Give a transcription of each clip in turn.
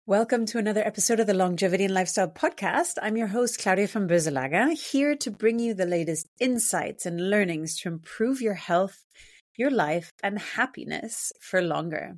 Welcome to another episode of the Longevity and Lifestyle Podcast. I'm your host, Claudia van Beuzelaga, here to bring you the latest insights and learnings to improve your health, your life, and happiness for longer.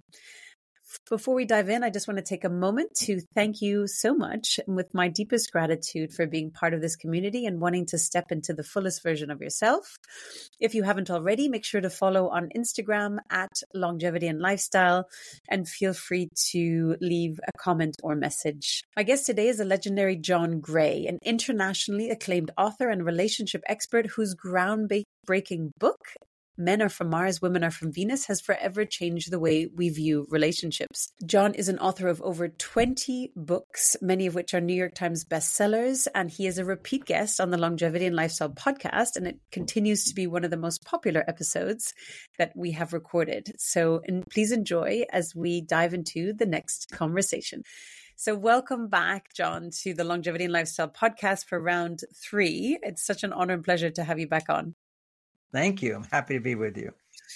Before we dive in, I just want to take a moment to thank you so much with my deepest gratitude for being part of this community and wanting to step into the fullest version of yourself. If you haven't already, make sure to follow on Instagram at Longevity and Lifestyle and feel free to leave a comment or message. My guest today is the legendary John Gray, an internationally acclaimed author and relationship expert whose groundbreaking book, Men Are From Mars, Women Are From Venus, has forever changed the way we view relationships. John is an author of over 20 books, many of which are New York Times bestsellers, and he is a repeat guest on the Longevity and Lifestyle podcast, and it continues to be one of the most popular episodes that we have recorded. So please enjoy as we dive into the next conversation. So welcome back, John, to the Longevity and Lifestyle podcast for round 3. It's such an honor and pleasure to have you back on. Thank you. I'm happy to be with you.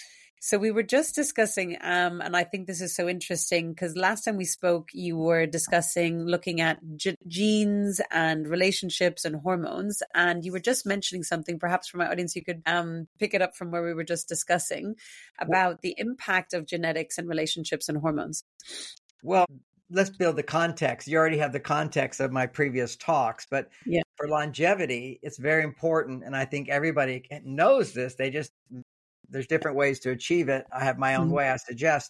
So we were just discussing, and I think this is so interesting because last time we spoke, you were discussing looking at genes and relationships and hormones. And you were just mentioning something, perhaps for my audience, you could pick it up from where we were just discussing about the impact of genetics and relationships and hormones. Well, let's build the context. You already have the context of my previous talks, but for longevity, it's very important. And I think everybody knows this. There's different ways to achieve it. I have my own way, I suggest.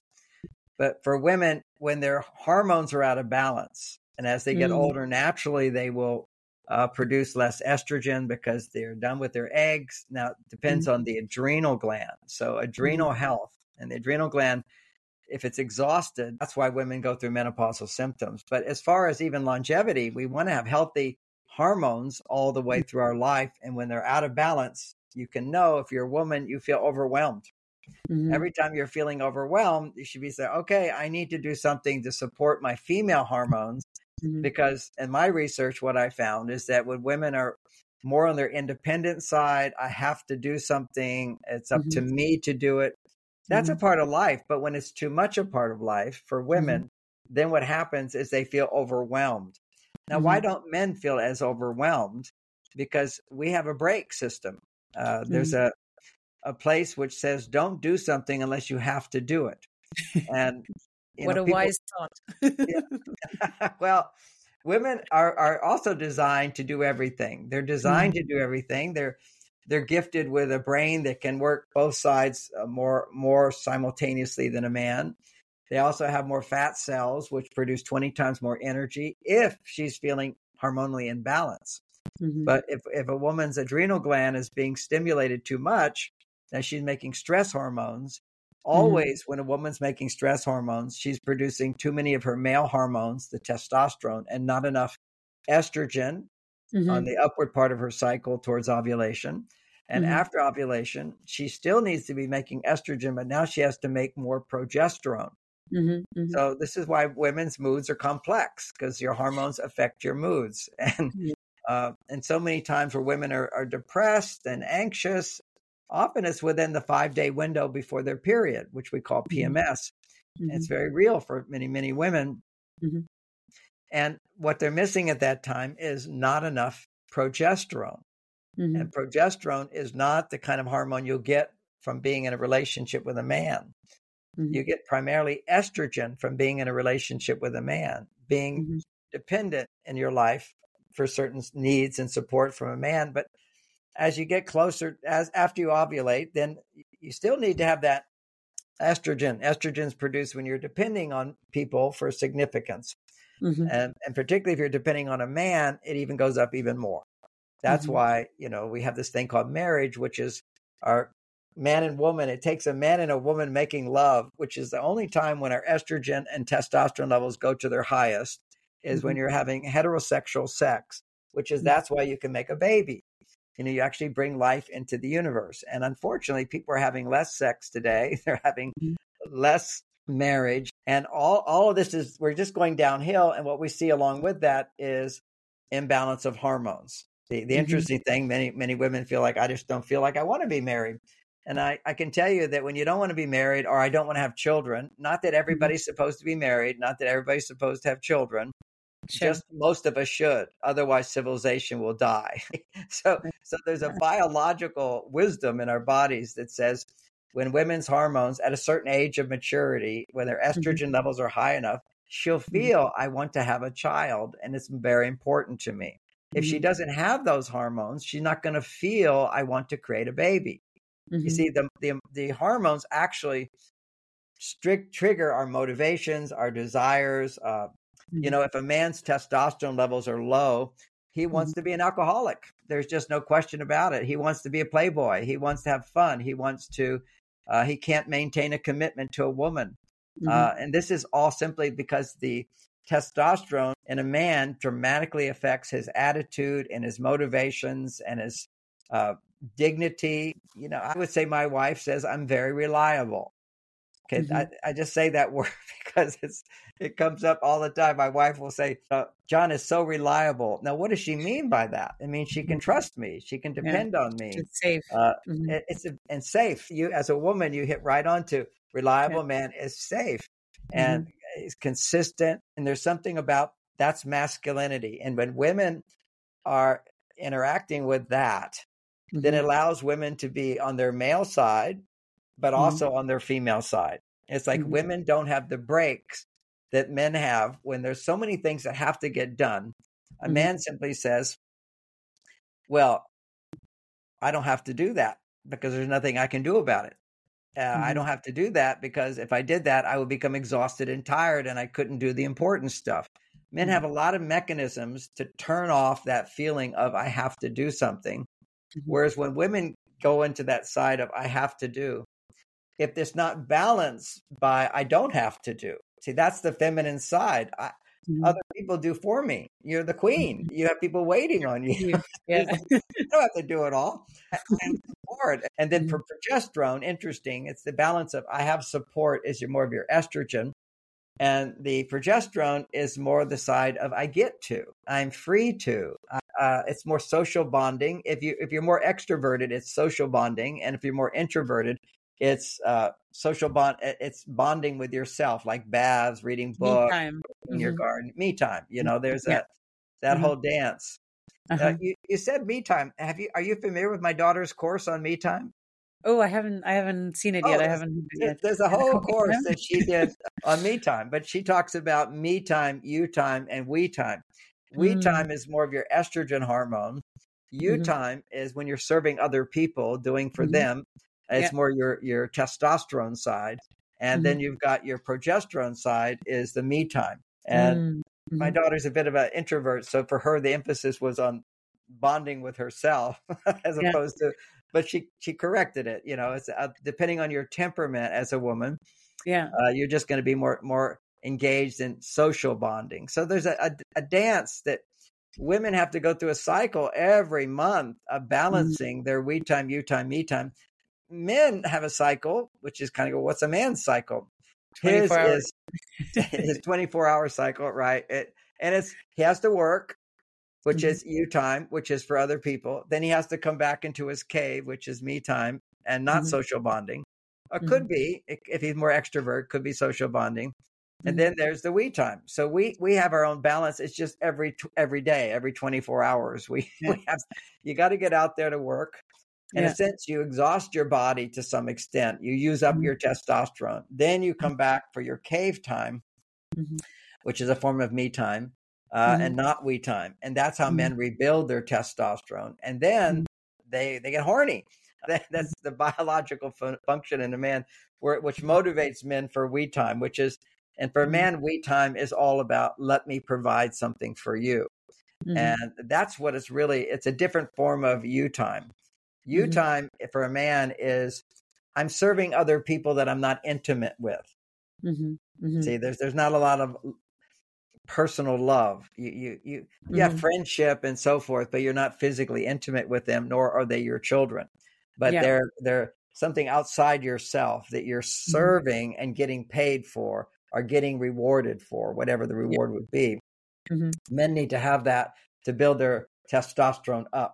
But for women, when their hormones are out of balance, and as they get older, naturally, they will produce less estrogen because they're done with their eggs. Now, it depends on the adrenal gland. So adrenal health and the adrenal gland, if it's exhausted, that's why women go through menopausal symptoms. But as far as even longevity, we want to have healthy hormones all the way through our life. And when they're out of balance, you can know if you're a woman, you feel overwhelmed. Every time you're feeling overwhelmed, you should be saying, okay, I need to do something to support my female hormones. Because in my research, what I found is that when women are more on their independent side, I have to do something. It's up to me to do it. That's a part of life. But when it's too much a part of life for women, then what happens is they feel overwhelmed. Now, why don't men feel as overwhelmed? Because we have a brake system. There's a place which says, don't do something unless you have to do it. And what a wise thought. Well, women are also designed to do everything. They're designed to do everything. They're gifted with a brain that can work both sides more simultaneously than a man. They also have more fat cells, which produce 20 times more energy if she's feeling hormonally in balance. But if a woman's adrenal gland is being stimulated too much, then she's making stress hormones. Always when a woman's making stress hormones, she's producing too many of her male hormones, the testosterone, and not enough estrogen on the upward part of her cycle towards ovulation. And after ovulation, she still needs to be making estrogen, but now she has to make more progesterone. So this is why women's moods are complex, because your hormones affect your moods. And so many times where women are depressed and anxious, often it's within the 5-day window before their period, which we call PMS. It's very real for many, many women. And what they're missing at that time is not enough progesterone. And progesterone is not the kind of hormone you'll get from being in a relationship with a man. You get primarily estrogen from being in a relationship with a man, being dependent in your life for certain needs and support from a man. But as you get closer, after you ovulate, then you still need to have that estrogen. Estrogen is produced when you're depending on people for significance. And particularly if you're depending on a man, it even goes up even more. That's why, we have this thing called marriage, which is our man and woman. It takes a man and a woman making love, which is the only time when our estrogen and testosterone levels go to their highest, is when you're having heterosexual sex, which is that's why you can make a baby. You actually bring life into the universe. And unfortunately, people are having less sex today. They're having less marriage. And all of this we're just going downhill. And what we see along with that is imbalance of hormones. The interesting thing, many women feel like, I just don't feel like I want to be married. And I can tell you that when you don't want to be married, or I don't want to have children, not that everybody's supposed to be married, not that everybody's supposed to have children, Sure. just most of us should. Otherwise, civilization will die. So there's a biological wisdom in our bodies that says when women's hormones at a certain age of maturity, when their estrogen levels are high enough, she'll feel, I want to have a child, and it's very important to me. If she doesn't have those hormones, she's not going to feel, I want to create a baby. You see, the hormones actually trigger our motivations, our desires. If a man's testosterone levels are low, he wants to be an alcoholic. There's just no question about it. He wants to be a playboy. He wants to have fun. He can't maintain a commitment to a woman. And this is all simply because the testosterone in a man dramatically affects his attitude and his motivations and his dignity. I would say my wife says I'm very reliable. Okay, I just say that word because it comes up all the time. My wife will say, John is so reliable. Now, what does she mean by that? It means she can trust me. She can depend on me. It's safe. And safe. You, as a woman, you hit right on to reliable man is safe and is consistent. And there's something about that's masculinity. And when women are interacting with that, then it allows women to be on their male side, but also on their female side. It's like women don't have the breaks that men have when there's so many things that have to get done. A man simply says, well, I don't have to do that because there's nothing I can do about it. I don't have to do that because if I did that, I would become exhausted and tired and I couldn't do the important stuff. Men have a lot of mechanisms to turn off that feeling of I have to do something. Whereas when women go into that side of I have to do, if it's not balanced by I don't have to do, see, that's the feminine side. Other people do for me. You're the queen. You have people waiting on you. You don't have to do it all. And support. And then for progesterone, interesting, it's the balance of I have support is more of your estrogen. And the progesterone is more the side of I get to, I'm free to. It's more social bonding. If you're more extroverted, it's social bonding, and if you're more introverted, it's social bond. It's bonding with yourself, like baths, reading books, in your garden, me time. There's that whole dance. You said me time. Are you familiar with my daughter's course on me time? Oh, I haven't seen it yet. I haven't. There's a whole course that she did on me time, but she talks about me time, you time, and we time. We time is more of your estrogen hormone. You time is when you're serving other people, doing for them. It's more your testosterone side. And then you've got your progesterone side is the me time. And my daughter's a bit of an introvert. So for her, the emphasis was on bonding with herself as opposed to, but she corrected it. It's depending on your temperament as a woman. You're just going to be more engaged in social bonding. So there's a dance that women have to go through a cycle every month of balancing their we time, you time, me time. Men have a cycle, which is kind of what's a man's cycle? His is his 24-hour cycle, right? He has to work, which is you time, which is for other people. Then he has to come back into his cave, which is me time, and not social bonding. Or could be, if he's more extrovert, could be social bonding. And then there's the we time. So we have our own balance. It's just every day, every 24 hours. You got to get out there to work. In a sense, you exhaust your body to some extent. You use up your testosterone. Then you come back for your cave time, which is a form of me time, and not we time. And that's how men rebuild their testosterone. And then they get horny. That's the biological function in a man, which motivates men for we time, and for a man, we time is all about let me provide something for you. And that's what it's a different form of you time. You time for a man is I'm serving other people that I'm not intimate with. See, there's not a lot of personal love. You have friendship and so forth, but you're not physically intimate with them, nor are they your children. But they're something outside yourself that you're serving and getting paid for or getting rewarded for, whatever the reward would be. Men need to have that to build their testosterone up.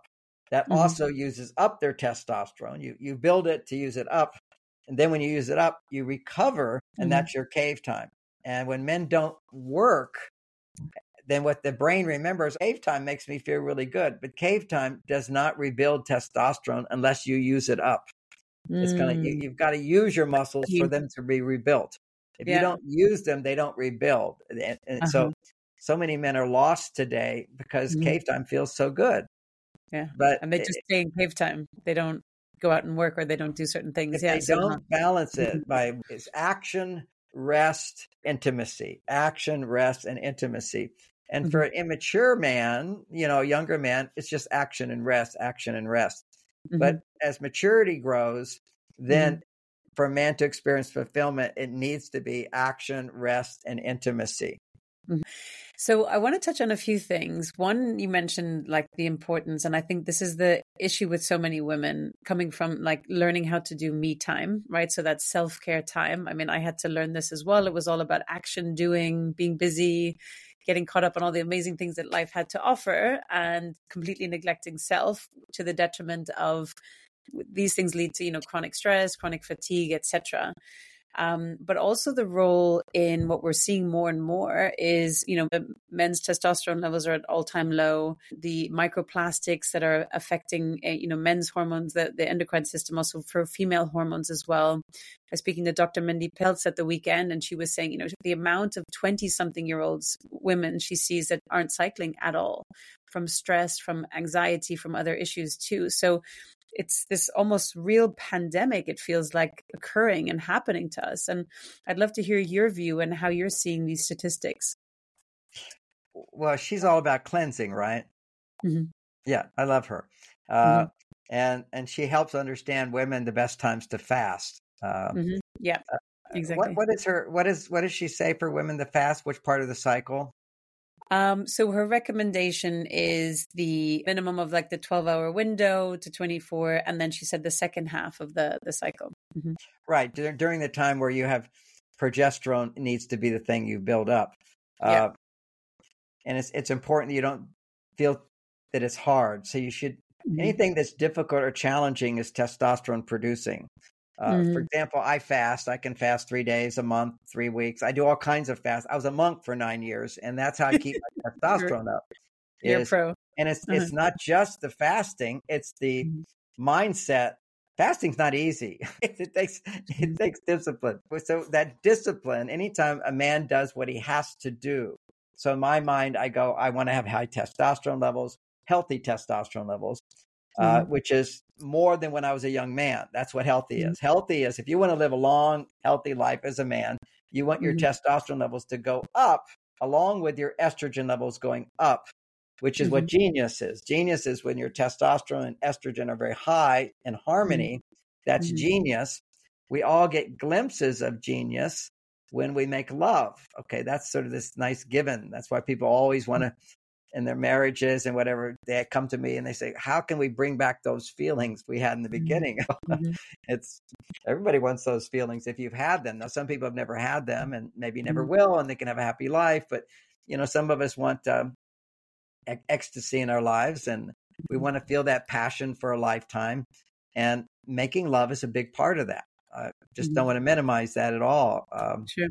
that also uses up their testosterone. You build it to use it up. And then when you use it up, you recover, and that's your cave time. And when men don't work, then what the brain remembers, cave time makes me feel really good. But cave time does not rebuild testosterone unless you use it up. It's you've got to use your muscles for them to be rebuilt. If you don't use them, they don't rebuild. And so many men are lost today because cave time feels so good. Yeah. And they just stay in cave time. They don't go out and work, or they don't do certain things. They don't balance it by it's action, rest, intimacy, action, rest, and intimacy. And for an immature man, younger man, it's just action and rest, action and rest. But as maturity grows, then for a man to experience fulfillment, it needs to be action, rest, and intimacy. So I want to touch on a few things. One, you mentioned like the importance, and I think this is the issue with so many women coming from like learning how to do me time, right? So that's self-care time. I mean, I had to learn this as well. It was all about action, doing, being busy, getting caught up on all the amazing things that life had to offer, and completely neglecting self to the detriment of these things lead to, chronic stress, chronic fatigue, etc. But also the role in what we're seeing more and more is, the men's testosterone levels are at all-time low. The microplastics that are affecting, men's hormones, the endocrine system, also for female hormones as well. I was speaking to Dr. Mindy Peltz at the weekend, and she was saying, the amount of 20-something-year-olds women she sees that aren't cycling at all, from stress, from anxiety, from other issues too. So it's this almost real pandemic, it feels like, occurring and happening to us. And I'd love to hear your view and how you're seeing these statistics. Well, she's all about cleansing, right? Yeah, I love her. And she helps understand women the best times to fast. Yeah, exactly. What does she say for women to fast? Which part of the cycle? So her recommendation is the minimum of like the 12-hour window to 24. And then she said the second half of the cycle. Right. During the time where you have progesterone needs to be the thing you build up. And it's important that you don't feel that it's hard. So you should, anything that's difficult or challenging is testosterone producing. For example, I fast. I can fast 3 days a month, 3 weeks. I do all kinds of fasts. I was a monk for 9 years, and that's how I keep my testosterone up. You're pro. And it's not just the fasting; it's the mindset. Fasting's not easy. It takes discipline. So that discipline, anytime a man does what he has to do. So in my mind, I want to have high testosterone levels, healthy testosterone levels. Which is more than when I was a young man. That's what healthy is. Healthy is if you want to live a long, healthy life as a man, you want your testosterone levels to go up along with your estrogen levels going up, which is what genius is. Genius is when your testosterone and estrogen are very high in harmony. That's genius. We all get glimpses of genius when we make love. Okay, that's sort of this nice given. That's why people always want to, in their marriages and whatever, they come to me and they say, how can we bring back those feelings we had in the beginning? It's everybody wants those feelings if you've had them. Now, some people have never had them and maybe never will, and they can have a happy life. But, some of us want ecstasy in our lives, and we want to feel that passion for a lifetime. And making love is a big part of that. Just don't want to minimize that at all. Sure.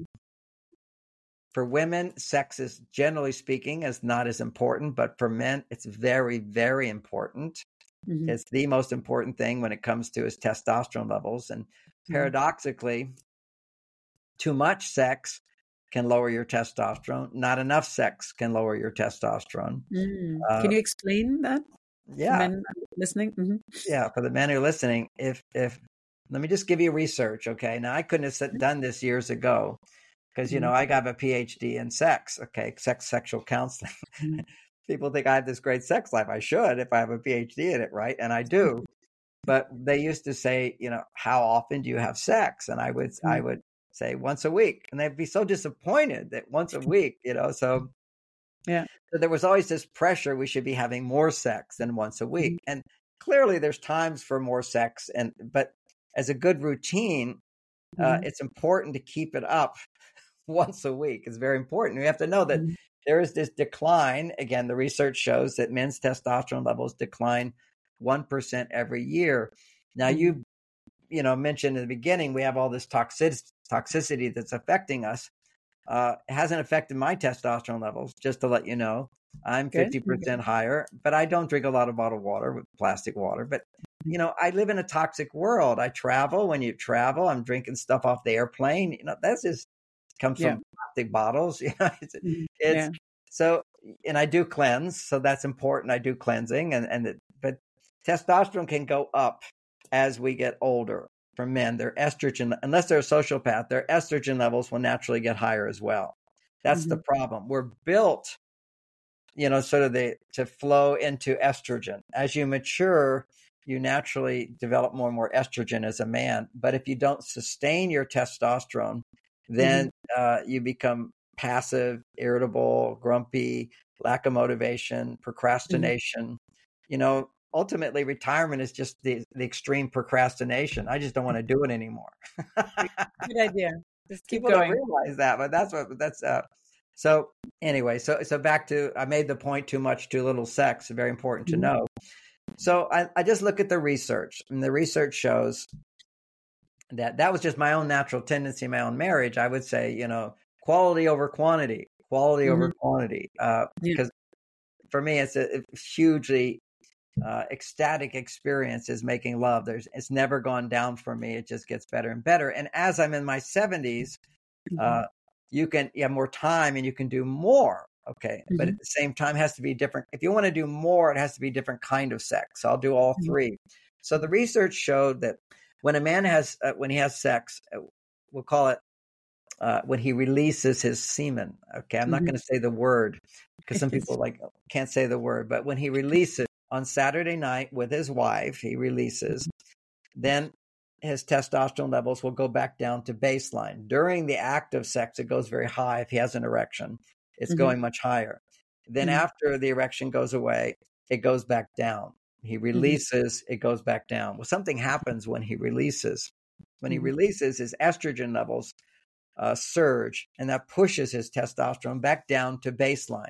For women, sex is, generally speaking, is not as important, but for men, it's very, very important. It's the most important thing when it comes to his testosterone levels. And paradoxically, too much sex can lower your testosterone. Not enough sex can lower your testosterone. Can you explain that? Yeah. For men listening? Yeah, for the men who are listening, if let me just give you research, okay? Now, I couldn't have done this years ago. Because, I got a PhD in sex, sexual counseling. People think I have this great sex life. I should if I have a PhD in it, right? And I do. But they used to say, how often do you have sex? And I would say once a week. And they'd be so disappointed that once a week, So there was always this pressure we should be having more sex than once a week. And clearly there's times for more sex. But as a good routine, it's important to keep it up. Once a week is very important. We have to know that there is this decline. Again, the research shows that men's testosterone levels decline 1% every year. Now, you mentioned in the beginning, we have all this toxicity that's affecting us. It hasn't affected my testosterone levels, just to let you know. I'm 50% higher, but I don't drink a lot of bottled water, with plastic water. But, I live in a toxic world. I travel. When you travel, I'm drinking stuff off the airplane. That's just comes from plastic bottles. So, and I do cleanse. So that's important. I do cleansing. But testosterone can go up as we get older. For men, their estrogen, unless they're a sociopath, their estrogen levels will naturally get higher as well. That's the problem. We're built, to flow into estrogen. As you mature, you naturally develop more and more estrogen as a man. But if you don't sustain your testosterone, then you become passive, irritable, grumpy, lack of motivation, procrastination. Ultimately, retirement is just the extreme procrastination. I just don't want to do it anymore. Good idea. Just keep People going. don't realize that, but so anyway. So back to, I made the point, too much, too little sex. Very important to know. So I just look at the research, and the research shows that was just my own natural tendency in my own marriage. I would say, quality over quantity, over quantity, because for me, it's a hugely ecstatic experience is making love. It's never gone down for me. It just gets better and better. And as I'm in my 70s, you have more time and you can do more. Okay. But at the same time, it has to be different. If you want to do more, it has to be a different kind of sex. So I'll do all three. So the research showed that when a man when he has sex, we'll call it when he releases his semen. Okay. I'm not going to say the word because some people can't say the word, but when he releases on Saturday night with his wife, he releases, then his testosterone levels will go back down to baseline. During the act of sex, it goes very high. If he has an erection, it's going much higher. Then after the erection goes away, it goes back down. He releases, it goes back down. Well, something happens when he releases. When he releases, his estrogen levels surge, and that pushes his testosterone back down to baseline.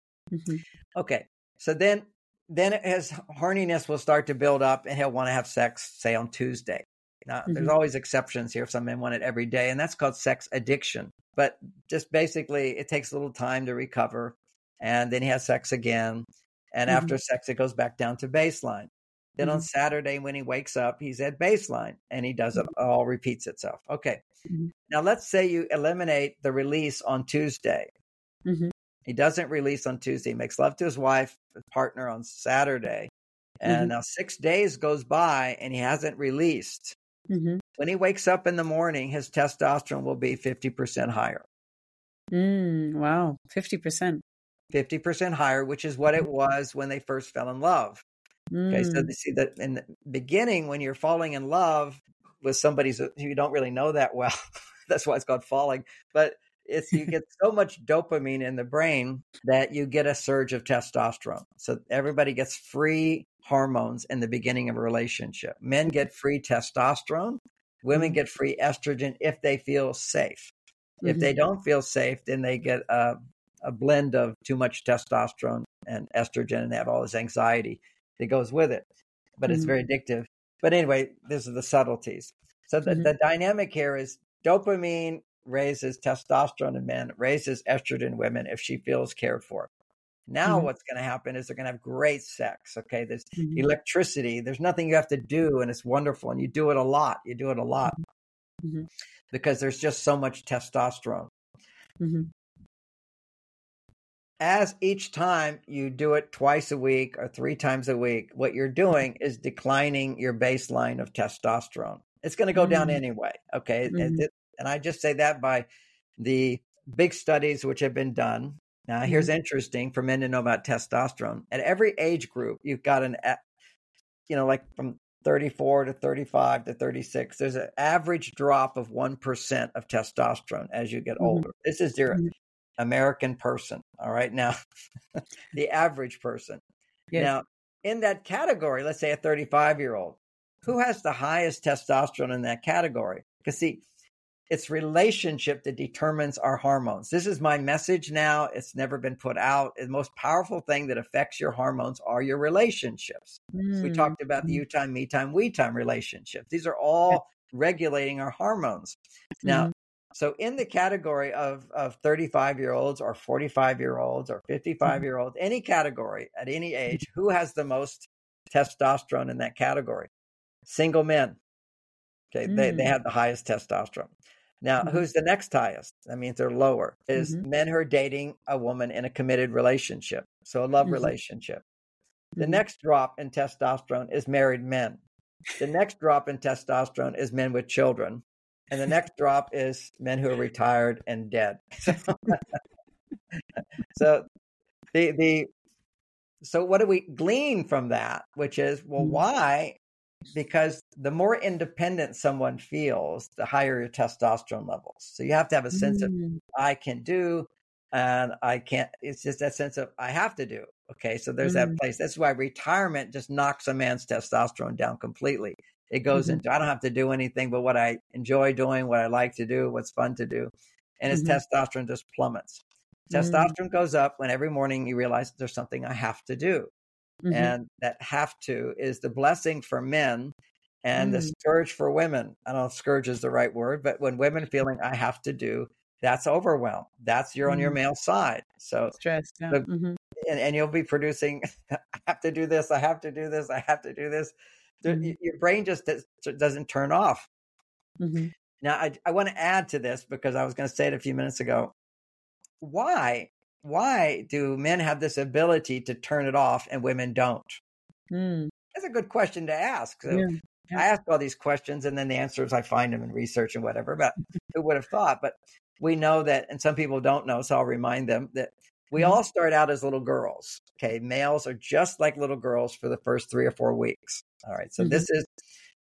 Okay, so then his horniness will start to build up, and he'll want to have sex, say, on Tuesday. Now, there's always exceptions here. Some men want it every day, and that's called sex addiction. But just basically, it takes a little time to recover, and then he has sex again. And after sex, it goes back down to baseline. Then on Saturday, when he wakes up, he's at baseline, and he does it all, repeats itself. Okay. Now, let's say you eliminate the release on Tuesday. He doesn't release on Tuesday. He makes love to his wife, his partner, on Saturday. And now 6 days goes by, and he hasn't released. When he wakes up in the morning, his testosterone will be 50% higher. Wow, 50%. 50% higher, which is what it was when they first fell in love. Okay, so you see that in the beginning, when you're falling in love with somebody who you don't really know that well, that's why it's called falling. But you get so much dopamine in the brain that you get a surge of testosterone. So everybody gets free hormones in the beginning of a relationship. Men get free testosterone. Women get free estrogen if they feel safe. If they don't feel safe, then they get a blend of too much testosterone and estrogen, and they have all this anxiety that goes with it. But it's very addictive. But anyway, these are the subtleties. So the dynamic here is dopamine raises testosterone in men, raises estrogen in women if she feels cared for. Now what's going to happen is they're going to have great sex. Okay, there's electricity. There's nothing you have to do, and it's wonderful. And you do it a lot. Because there's just so much testosterone. As each time you do it twice a week or 3 times a week, what you're doing is declining your baseline of testosterone. It's going to go down anyway. Okay. And I just say that by the big studies which have been done. Now, here's interesting for men to know about testosterone. At every age group, you've got like from 34 to 35 to 36, there's an average drop of 1% of testosterone as you get older. This is your American person. All right. Now, the average person. Yes. Now, in that category, let's say a 35-year-old, who has the highest testosterone in that category? Because see, it's relationship that determines our hormones. This is my message now. It's never been put out. The most powerful thing that affects your hormones are your relationships. So we talked about the you time, me time, we time relationships. These are all regulating our hormones. Now, so in the category of 35-year-olds or 45-year-olds or 55-year-olds, any category at any age, who has the most testosterone in that category? Single men. Okay, they have the highest testosterone. Now, who's the next highest? That means they're lower. Is men who are dating a woman in a committed relationship, so a love relationship. The next drop in testosterone is married men. The next drop in testosterone is men with children. And the next drop is men who are retired and dead. So so what do we glean from that? Which is, well, why? Because the more independent someone feels, the higher your testosterone levels. So you have to have a sense of I can do and I can't. It's just that sense of I have to do. Okay, so there's that place. That's why retirement just knocks a man's testosterone down completely. It goes into I don't have to do anything but what I enjoy doing, what I like to do, what's fun to do. And his testosterone just plummets. Testosterone goes up when every morning you realize there's something I have to do. And that have to is the blessing for men and the scourge for women. I don't know if scourge is the right word, but when women feeling I have to do, that's overwhelm. That's you're on your male side. So stress. Yeah. And you'll be producing, I have to do this. I have to do this. I have to do this. Your brain just doesn't turn off. Now, I want to add to this because I was going to say it a few minutes ago. Why do men have this ability to turn it off and women don't? That's a good question to ask. So I ask all these questions and then the answers, I find them in research and whatever, but who would have thought? But we know that, and some people don't know, so I'll remind them that we all start out as little girls. Okay. Males are just like little girls for the first 3 or 4 weeks. All right. So this is,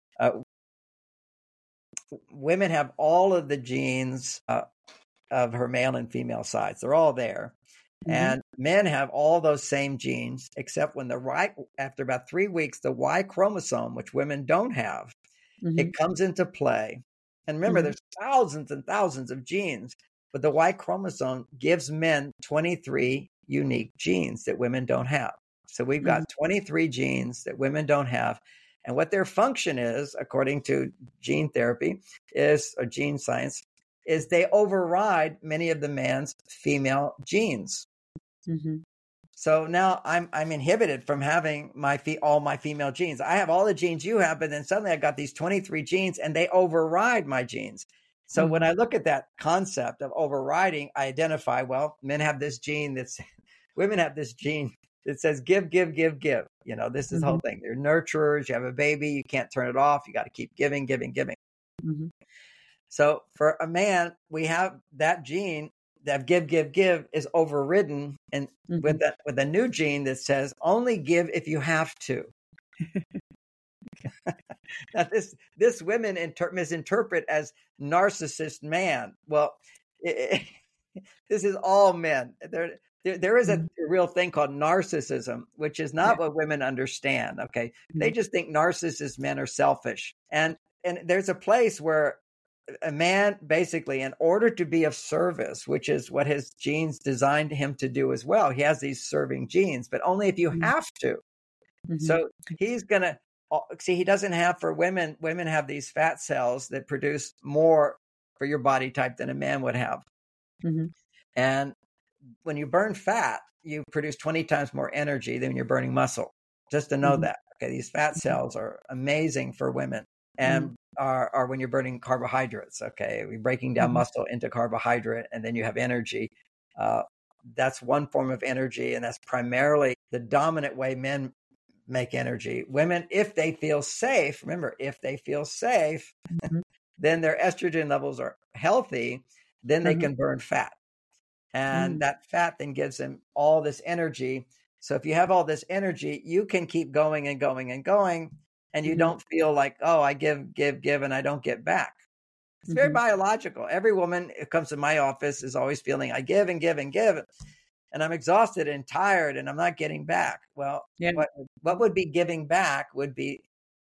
women have all of the genes of her male and female sides. They're all there. And men have all those same genes, except when after about 3 weeks, the Y chromosome, which women don't have, it comes into play. And remember, there's thousands and thousands of genes, but the Y chromosome gives men 23 unique genes that women don't have. So we've got 23 genes that women don't have. And what their function is, according to gene therapy, or gene science, is they override many of the man's female genes. So now I'm inhibited from having all my female genes. I have all the genes you have, but then suddenly I got these 23 genes and they override my genes. So when I look at that concept of overriding, I identify, well, men have this gene women have this gene that says give, give, give, give. You know, this is the whole thing. They're nurturers. You have a baby. You can't turn it off. You got to keep giving, giving, giving. So for a man, we have that gene that give, give, give is overridden and with a new gene that says only give if you have to. Now this women misinterpret as narcissist man. Well, this is all men. There is a real thing called narcissism, which is not what women understand. Okay. They just think narcissist men are selfish. And there's a place where a man, basically, in order to be of service, which is what his genes designed him to do as well, he has these serving genes, but only if you have to. So he's going to see, he doesn't have for women. Women have these fat cells that produce more for your body type than a man would have. And when you burn fat, you produce 20 times more energy than you're burning muscle. Just to know that. Okay, these fat cells are amazing for women. And are when you're burning carbohydrates. Okay, we're breaking down muscle into carbohydrate, and then you have energy. That's one form of energy, and that's primarily the dominant way men make energy. Women, if they feel safe, remember, if they feel safe, then their estrogen levels are healthy, then they can burn fat. And that fat then gives them all this energy. So if you have all this energy, you can keep going and going and going. And you don't feel like, oh, I give, and I don't get back. It's very biological. Every woman who comes to my office is always feeling, I give and give and give. And I'm exhausted and tired and I'm not getting back. Well, what would be giving back would be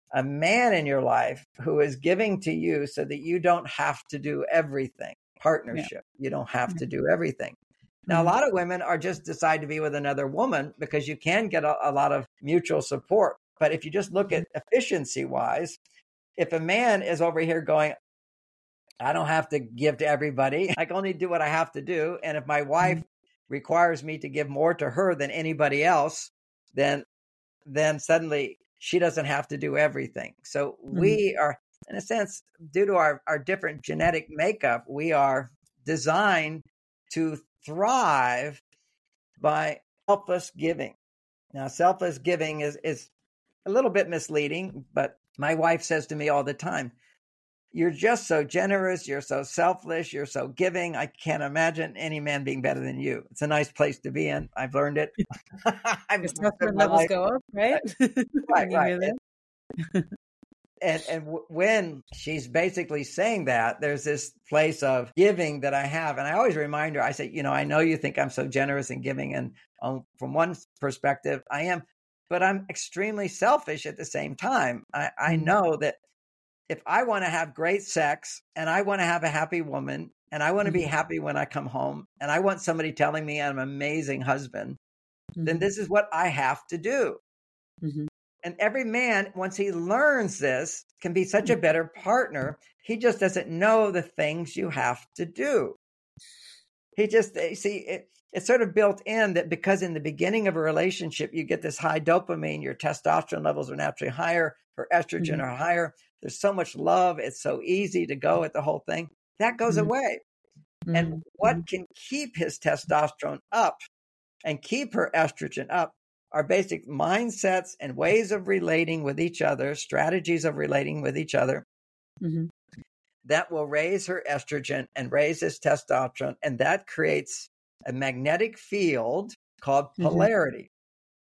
a man in your life who is giving to you so that you don't have to do everything. Partnership. You don't have to do everything. Now, a lot of women are just decide to be with another woman because you can get a lot of mutual support. But if you just look at efficiency wise, if a man is over here going, I don't have to give to everybody, I can only do what I have to do. And if my wife requires me to give more to her than anybody else, then suddenly she doesn't have to do everything. So we are, in a sense, due to our different genetic makeup, we are designed to thrive by selfless giving. Now, selfless giving is a little bit misleading, but my wife says to me all the time, you're just so generous, you're so selfless, you're so giving. I can't imagine any man being better than you. It's a nice place to be in. I've learned it. Testosterone levels go up, right? Right. And when she's basically saying that, there's this place of giving that I have. And I always remind her, I say, I know you think I'm so generous and giving. And from one perspective, I am, but I'm extremely selfish at the same time. I know that if I want to have great sex and I want to have a happy woman and I want to be happy when I come home and I want somebody telling me I'm an amazing husband, then this is what I have to do. And every man, once he learns this, can be such a better partner. He just doesn't know the things you have to do. He just, it's sort of built in that because in the beginning of a relationship, you get this high dopamine, your testosterone levels are naturally higher, her estrogen are higher. There's so much love. It's so easy to go at the whole thing. That goes away. And what can keep his testosterone up and keep her estrogen up are basic mindsets and ways of relating with each other, strategies of relating with each other that will raise her estrogen and raise his testosterone. And that creates a magnetic field called polarity.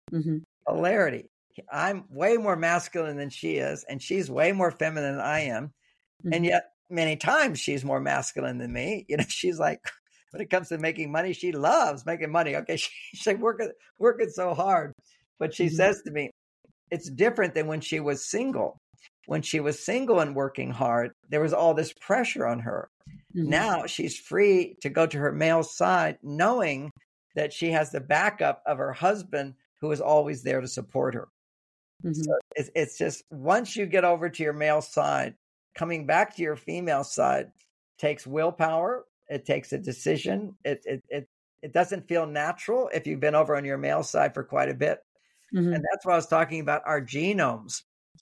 Polarity. I'm way more masculine than she is, and she's way more feminine than I am. And yet many times she's more masculine than me. She's like, when it comes to making money, she loves making money. Okay, she's like working so hard. But she says to me, it's different than when she was single. When she was single and working hard, there was all this pressure on her. Now she's free to go to her male side, knowing that she has the backup of her husband who is always there to support her. So it's just once you get over to your male side, coming back to your female side takes willpower. It takes a decision. It doesn't feel natural if you've been over on your male side for quite a bit. And that's what I was talking about, our genomes.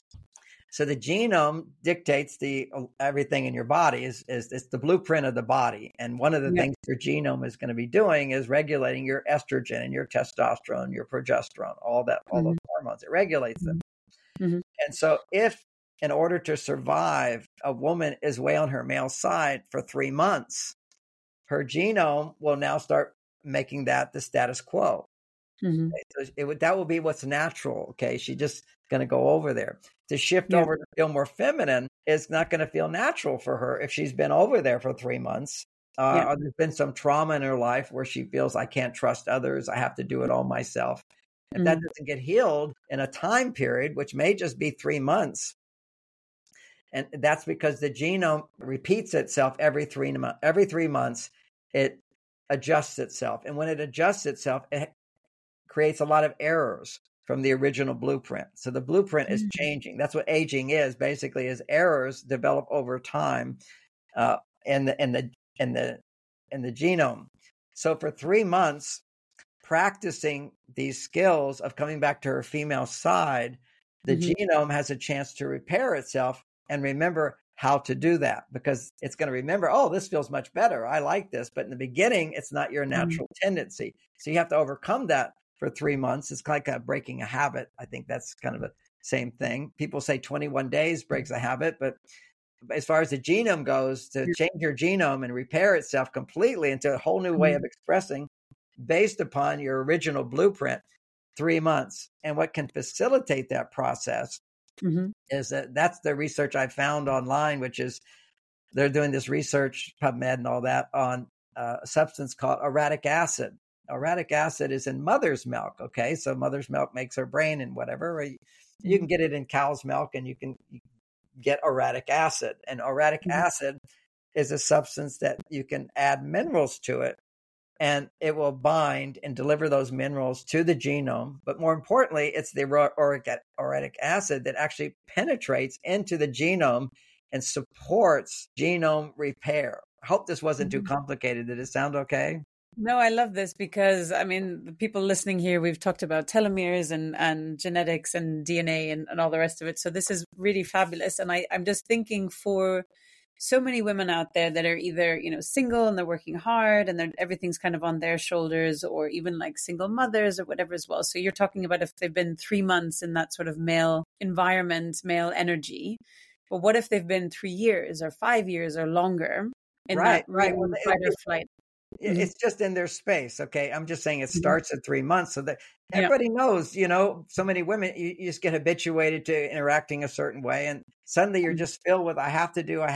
So the genome dictates everything in your body is it's the blueprint of the body. And one of the things your genome is going to be doing is regulating your estrogen and your testosterone, your progesterone, all those hormones. It regulates them. And so if in order to survive, a woman is way on her male side for 3 months, her genome will now start making that the status quo. Okay, so that will be what's natural. Okay, she's just going to go over there. To shift over to feel more feminine is not going to feel natural for her if she's been over there for 3 months. Or there's been some trauma in her life where she feels I can't trust others. I have to do it all myself. If that doesn't get healed in a time period, which may just be 3 months, and that's because the genome repeats itself every 3 months. It adjusts itself. And when it adjusts itself, it creates a lot of errors from the original blueprint. So the blueprint is changing. That's what aging is, basically, is errors develop over time in the genome. So for 3 months, practicing these skills of coming back to her female side, the genome has a chance to repair itself and remember how to do that, because it's going to remember, oh, this feels much better. I like this. But in the beginning, it's not your natural tendency. So you have to overcome that for 3 months. It's like breaking a habit. I think that's kind of the same thing. People say 21 days breaks a habit, but as far as the genome goes, to change your genome and repair itself completely into a whole new way of expressing based upon your original blueprint, 3 months. And what can facilitate that process is that's the research I found online, which is they're doing this research, PubMed and all that, on a substance called uric acid. Uric acid is in mother's milk. Okay. So mother's milk makes her brain and whatever. You can get it in cow's milk, and you can get uric acid. And uric acid is a substance that you can add minerals to it, and it will bind and deliver those minerals to the genome. But more importantly, it's the uric acid that actually penetrates into the genome and supports genome repair. I hope this wasn't too complicated. Did it sound okay? No, I love this because, I mean, the people listening here, we've talked about telomeres and genetics and DNA and all the rest of it. So this is really fabulous. And I'm just thinking for so many women out there that are either, single and they're working hard and everything's kind of on their shoulders, or even like single mothers or whatever as well. So you're talking about if they've been 3 months in that sort of male environment, male energy. But what if they've been 3 years or 5 years or longer in that fight or flight? It's just in their space. Okay. I'm just saying it starts at 3 months, so that everybody knows, so many women, you just get habituated to interacting a certain way. And suddenly you're just filled with, I have to do.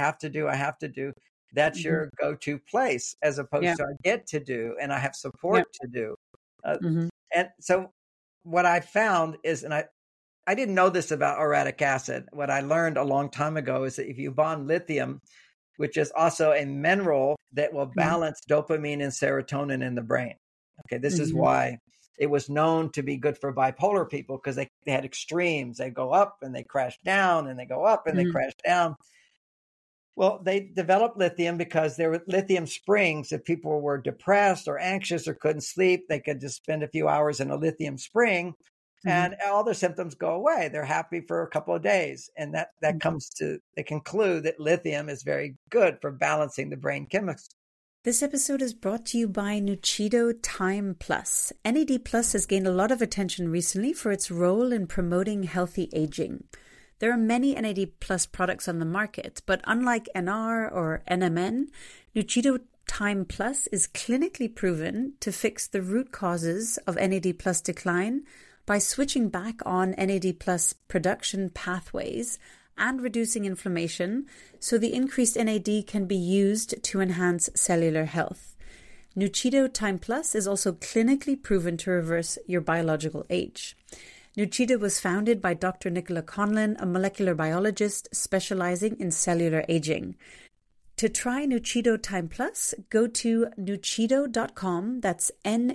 That's your go-to place, as opposed to I get to do and I have support to do. And so what I found is, and I didn't know this about uric acid. What I learned a long time ago is that if you bond lithium, which is also a mineral that will balance dopamine and serotonin in the brain. Okay, this is why it was known to be good for bipolar people, because they had extremes. They go up and they crash down, and they go up and they crash down. Well, they developed lithium because there were lithium springs. If people were depressed or anxious or couldn't sleep, they could just spend a few hours in a lithium spring, and all their symptoms go away. They're happy for a couple of days. And that comes to the conclude that lithium is very good for balancing the brain chemicals. This episode is brought to you by Nuchido Time Plus. NAD Plus has gained a lot of attention recently for its role in promoting healthy aging. There are many NAD Plus products on the market, but unlike NR or NMN, Nuchido Time Plus is clinically proven to fix the root causes of NAD Plus decline by switching back on NAD Plus production pathways and reducing inflammation, so the increased NAD can be used to enhance cellular health. Nuchido Time Plus is also clinically proven to reverse your biological age. Nuchido was founded by Dr. Nicola Conlon, a molecular biologist specializing in cellular aging. To try Nuchido Time Plus, go to nuchido.com, that's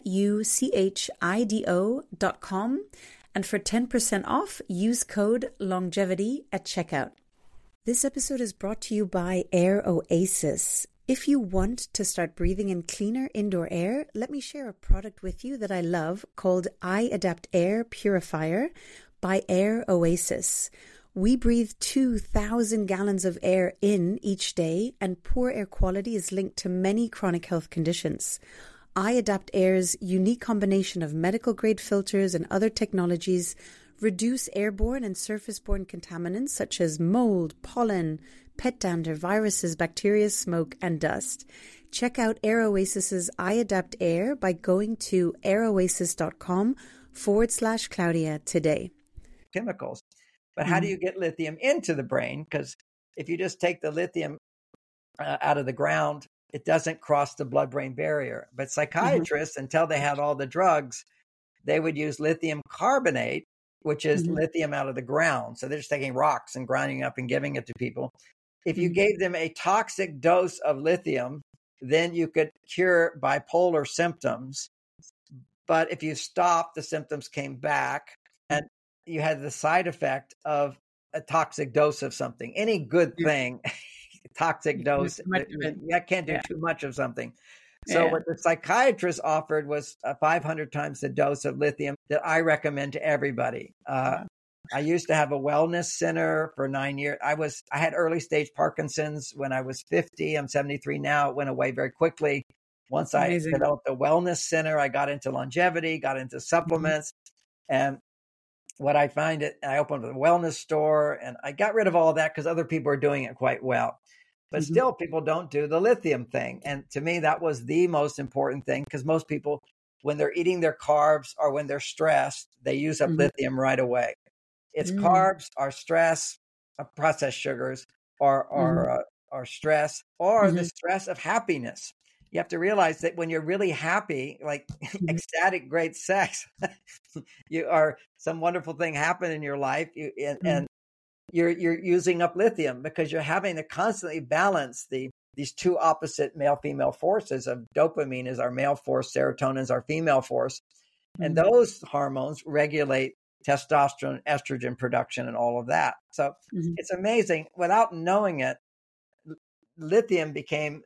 NUCHIDO.com, and for 10% off, use code LONGEVITY at checkout. This episode is brought to you by Air Oasis. If you want to start breathing in cleaner indoor air, let me share a product with you that I love called iAdapt Air Purifier by Air Oasis. We breathe 2,000 gallons of air in each day, and poor air quality is linked to many chronic health conditions. iAdapt Air's unique combination of medical-grade filters and other technologies reduce airborne and surface-borne contaminants such as mold, pollen, pet dander, viruses, bacteria, smoke, and dust. Check out Air Oasis's iAdapt Air by going to airoasis.com/Claudia today. Chemicals. But how do you get lithium into the brain? Because if you just take the lithium out of the ground, it doesn't cross the blood-brain barrier. But psychiatrists, until they had all the drugs, they would use lithium carbonate, which is lithium out of the ground. So they're just taking rocks and grinding up and giving it to people. If you gave them a toxic dose of lithium, then you could cure bipolar symptoms. But if you stopped, the symptoms came back, and you had the side effect of a toxic dose of something. Any good thing, toxic dose, you can't do too much of something. So what the psychiatrist offered was 500 times the dose of lithium that I recommend to everybody. I used to have a wellness center for 9 years. I had early stage Parkinson's when I was 50. I'm 73 now. It went away very quickly. Once I developed a wellness center, I got into longevity, got into supplements. And what I find I opened a wellness store, and I got rid of all that because other people are doing it quite well. But still, people don't do the lithium thing. And to me, that was the most important thing, because most people, when they're eating their carbs or when they're stressed, they use up lithium right away. It's carbs or stress, or processed sugars, or stress, or the stress of happiness. you have to realize that when you're really happy, like ecstatic, great sex, you are some wonderful thing happen in your life, and you're using up lithium because you're having to constantly balance these two opposite male-female forces of dopamine is our male force, serotonin is our female force. And those hormones regulate testosterone, estrogen production, and all of that. So it's amazing. Without knowing it, lithium became,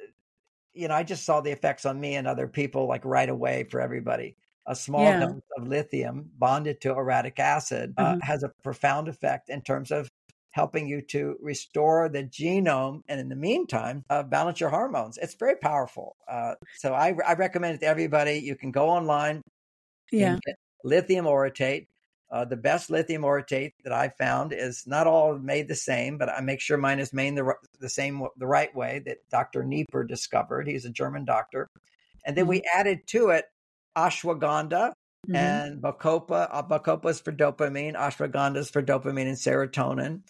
I just saw the effects on me and other people like right away for everybody. A small dose of lithium bonded to uric acid has a profound effect in terms of helping you to restore the genome, and in the meantime, balance your hormones. It's very powerful. So I recommend it to everybody. You can go online and get lithium orotate. The best lithium orotate that I found is not all made the same, but I make sure mine is made the right way that Dr. Nieper discovered. He's a German doctor. And then we added to it ashwagandha and bacopa. Bacopa is for dopamine. Ashwagandha is for dopamine and serotonin.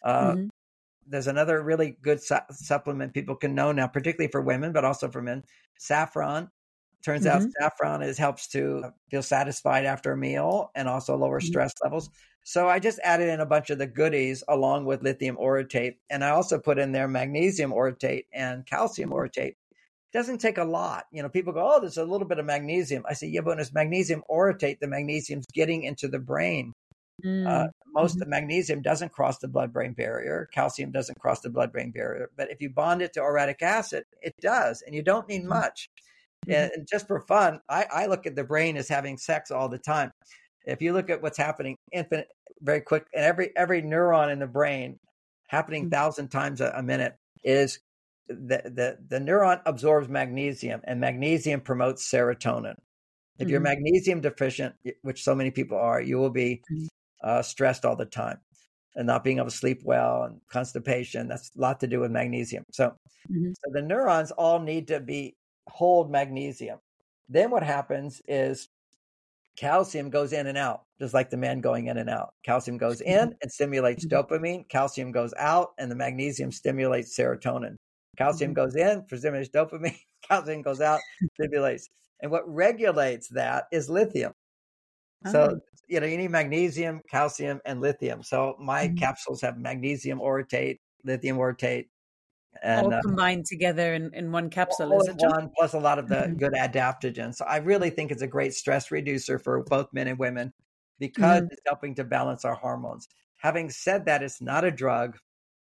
There's another really good supplement people can know now, particularly for women, but also for men. Saffron. Turns out saffron helps to feel satisfied after a meal and also lower stress levels. So I just added in a bunch of the goodies along with lithium orotate. And I also put in there magnesium orotate and calcium orotate. It doesn't take a lot. People go, oh, there's a little bit of magnesium. I say, yeah, but when it's magnesium orotate, the magnesium's getting into the brain. Most of the magnesium doesn't cross the blood-brain barrier. Calcium doesn't cross the blood-brain barrier. But if you bond it to uric acid, it does. And you don't need much. And just for fun, I look at the brain as having sex all the time. If you look at what's happening very quick, and every neuron in the brain happening 1,000 times a minute is the neuron absorbs magnesium, and magnesium promotes serotonin. If you're magnesium deficient, which so many people are, you will be stressed all the time and not being able to sleep well and constipation. That's a lot to do with magnesium. So the neurons all need to hold magnesium. Then what happens is calcium goes in and out, just like the man going in and out. Calcium goes in and stimulates dopamine. Calcium goes out and the magnesium stimulates serotonin. Calcium goes in for stimulates dopamine. Calcium goes out, stimulates. And what regulates that is lithium. So, you need magnesium, calcium, and lithium. So my capsules have magnesium orotate, lithium orotate, and all combined together in one capsule. Is it one plus a lot of the good adaptogens. So I really think it's a great stress reducer for both men and women because it's helping to balance our hormones. Having said that, it's not a drug.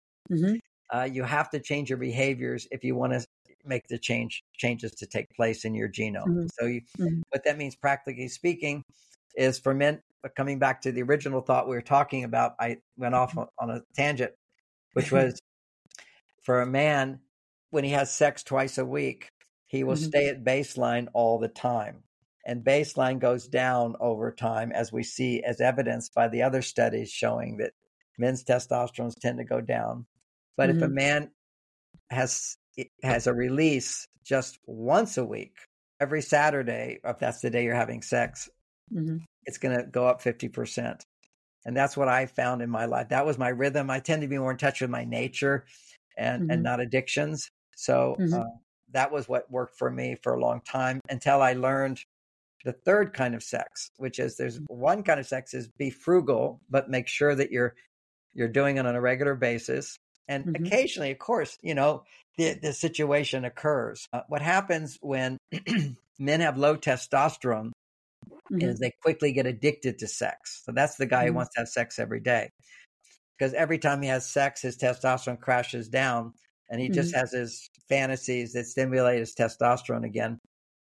You have to change your behaviors if you want to make the changes to take place in your genome. So what that means, practically speaking, is for men, coming back to the original thought we were talking about, I went off on a tangent, which was for a man, when he has sex twice a week, he will stay at baseline all the time. And baseline goes down over time, as we see, as evidenced by the other studies showing that men's testosterone tend to go down. But if a man has a release just once a week, every Saturday, if that's the day you're having sex, it's going to go up 50%. And that's what I found in my life. That was my rhythm. I tend to be more in touch with my nature and not addictions. So that was what worked for me for a long time until I learned the third kind of sex, which is there's one kind of sex is be frugal, but make sure that you're doing it on a regular basis. And occasionally, of course, the situation occurs. What happens when men have low testosterone is they quickly get addicted to sex. So that's the guy who wants to have sex every day. Because every time he has sex, his testosterone crashes down and he just has his fantasies that stimulate his testosterone again.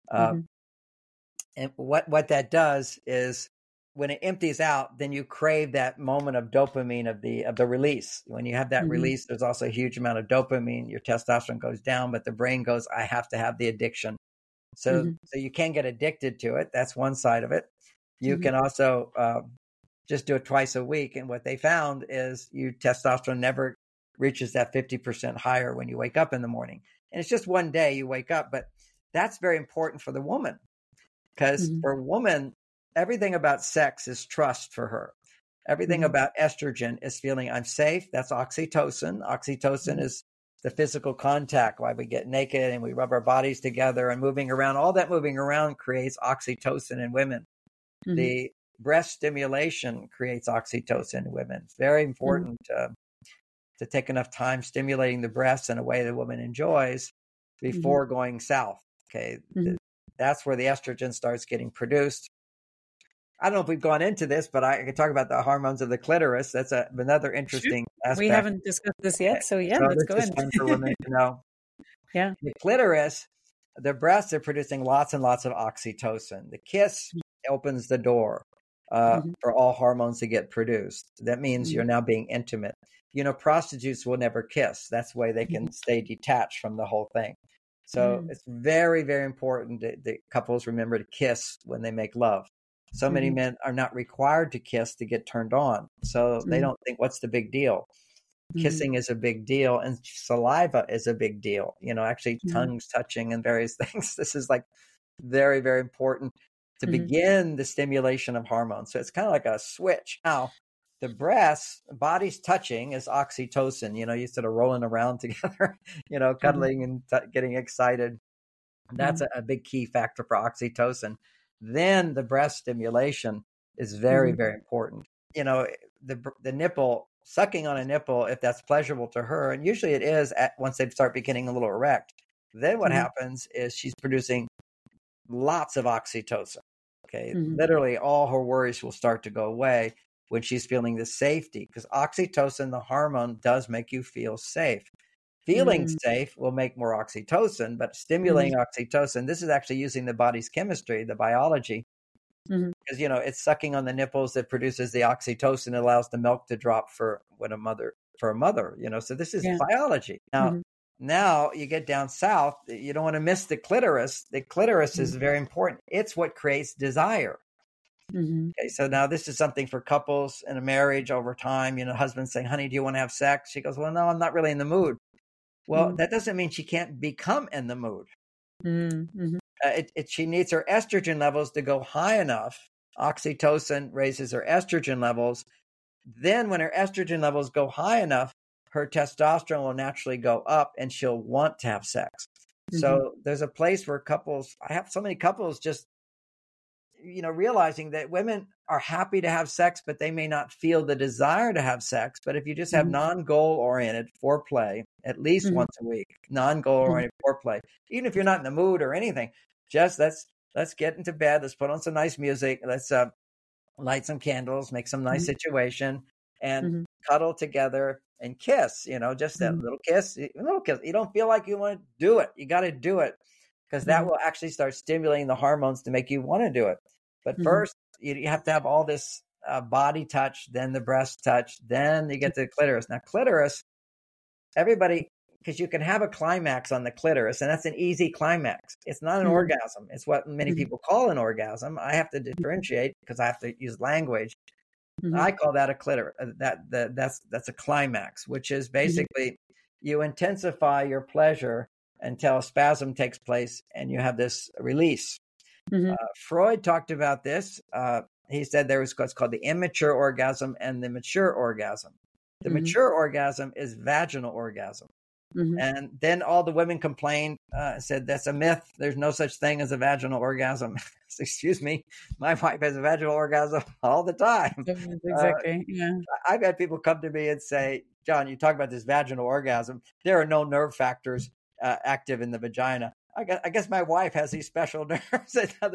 And what that does is when it empties out, then you crave that moment of dopamine of the release. When you have that release, there's also a huge amount of dopamine. Your testosterone goes down, but the brain goes, I have to have the addiction. So you can get addicted to it. That's one side of it. You can also just do it twice a week. And what they found is your testosterone never reaches that 50% higher when you wake up in the morning. And it's just one day you wake up. But that's very important for the woman because for a woman, everything about sex is trust for her. Everything about estrogen is feeling I'm safe. That's oxytocin. Oxytocin is the physical contact, why we get naked and we rub our bodies together and moving around. All that moving around creates oxytocin in women. Mm-hmm. The breast stimulation creates oxytocin in women. It's very important to take enough time stimulating the breasts in a way the woman enjoys before going south. Okay. That's where the estrogen starts getting produced. I don't know if we've gone into this, but I can talk about the hormones of the clitoris. That's another interesting aspect. We haven't discussed this yet, so let's go in. For women to know. Yeah. The clitoris, the breasts are producing lots and lots of oxytocin. The kiss opens the door for all hormones to get produced. That means you're now being intimate. You know, prostitutes will never kiss. That's the way they can stay detached from the whole thing. So it's very, very important that couples remember to kiss when they make love. So many men are not required to kiss to get turned on. So they don't think, what's the big deal? Kissing is a big deal, and saliva is a big deal. You know, actually tongues touching and various things. This is like very, very important to begin the stimulation of hormones. So it's kind of like a switch. Now, the breasts, bodies touching is oxytocin. You know, you sort of rolling around together, you know, cuddling and getting excited. That's a big key factor for oxytocin. Then the breast stimulation is very, very important. You know, the nipple, sucking on a nipple, if that's pleasurable to her, and usually it is once they start getting a little erect, then what happens is she's producing lots of oxytocin. Okay. Literally all her worries will start to go away when she's feeling the safety, because oxytocin, the hormone, does make you feel safe. Feeling safe will make more oxytocin, but stimulating oxytocin, this is actually using the body's chemistry, the biology, because, you know, it's sucking on the nipples that produces the oxytocin, allows the milk to drop for a mother, you know, so this is biology. Now you get down south, you don't want to miss the clitoris. The clitoris is very important. It's what creates desire. Okay, so now this is something for couples in a marriage over time, you know, husband saying, honey, do you want to have sex? She goes, well, no, I'm not really in the mood. Well, that doesn't mean she can't become in the mood. She needs her estrogen levels to go high enough. Oxytocin raises her estrogen levels. Then when her estrogen levels go high enough, her testosterone will naturally go up and she'll want to have sex. So there's a place where I have so many couples just, you know, realizing that women are happy to have sex, but they may not feel the desire to have sex. But if you just have non-goal oriented foreplay, at least once a week, non-goal oriented foreplay, even if you're not in the mood or anything, just let's get into bed. Let's put on some nice music. Let's light some candles, make some nice situation, and cuddle together and kiss. You know, just that little kiss. You don't feel like you want to do it. You got to do it, because that will actually start stimulating the hormones to make you want to do it. But first, you have to have all this body touch, then the breast touch, then you get to the clitoris. Now, clitoris, everybody, because you can have a climax on the clitoris, and that's an easy climax. It's not an orgasm. It's what many people call an orgasm. I have to differentiate because I have to use language. I call that a clitoris. That's a climax, which is basically you intensify your pleasure until a spasm takes place and you have this release. Freud talked about this. He said there was what's called the immature orgasm and the mature orgasm. The mature orgasm is vaginal orgasm. And then all the women complained, said that's a myth. There's no such thing as a vaginal orgasm. Excuse me. My wife has a vaginal orgasm all the time. Exactly. I've had people come to me and say, John, you talk about this vaginal orgasm. There are no nerve factors active in the vagina. I guess my wife has these special nerves. A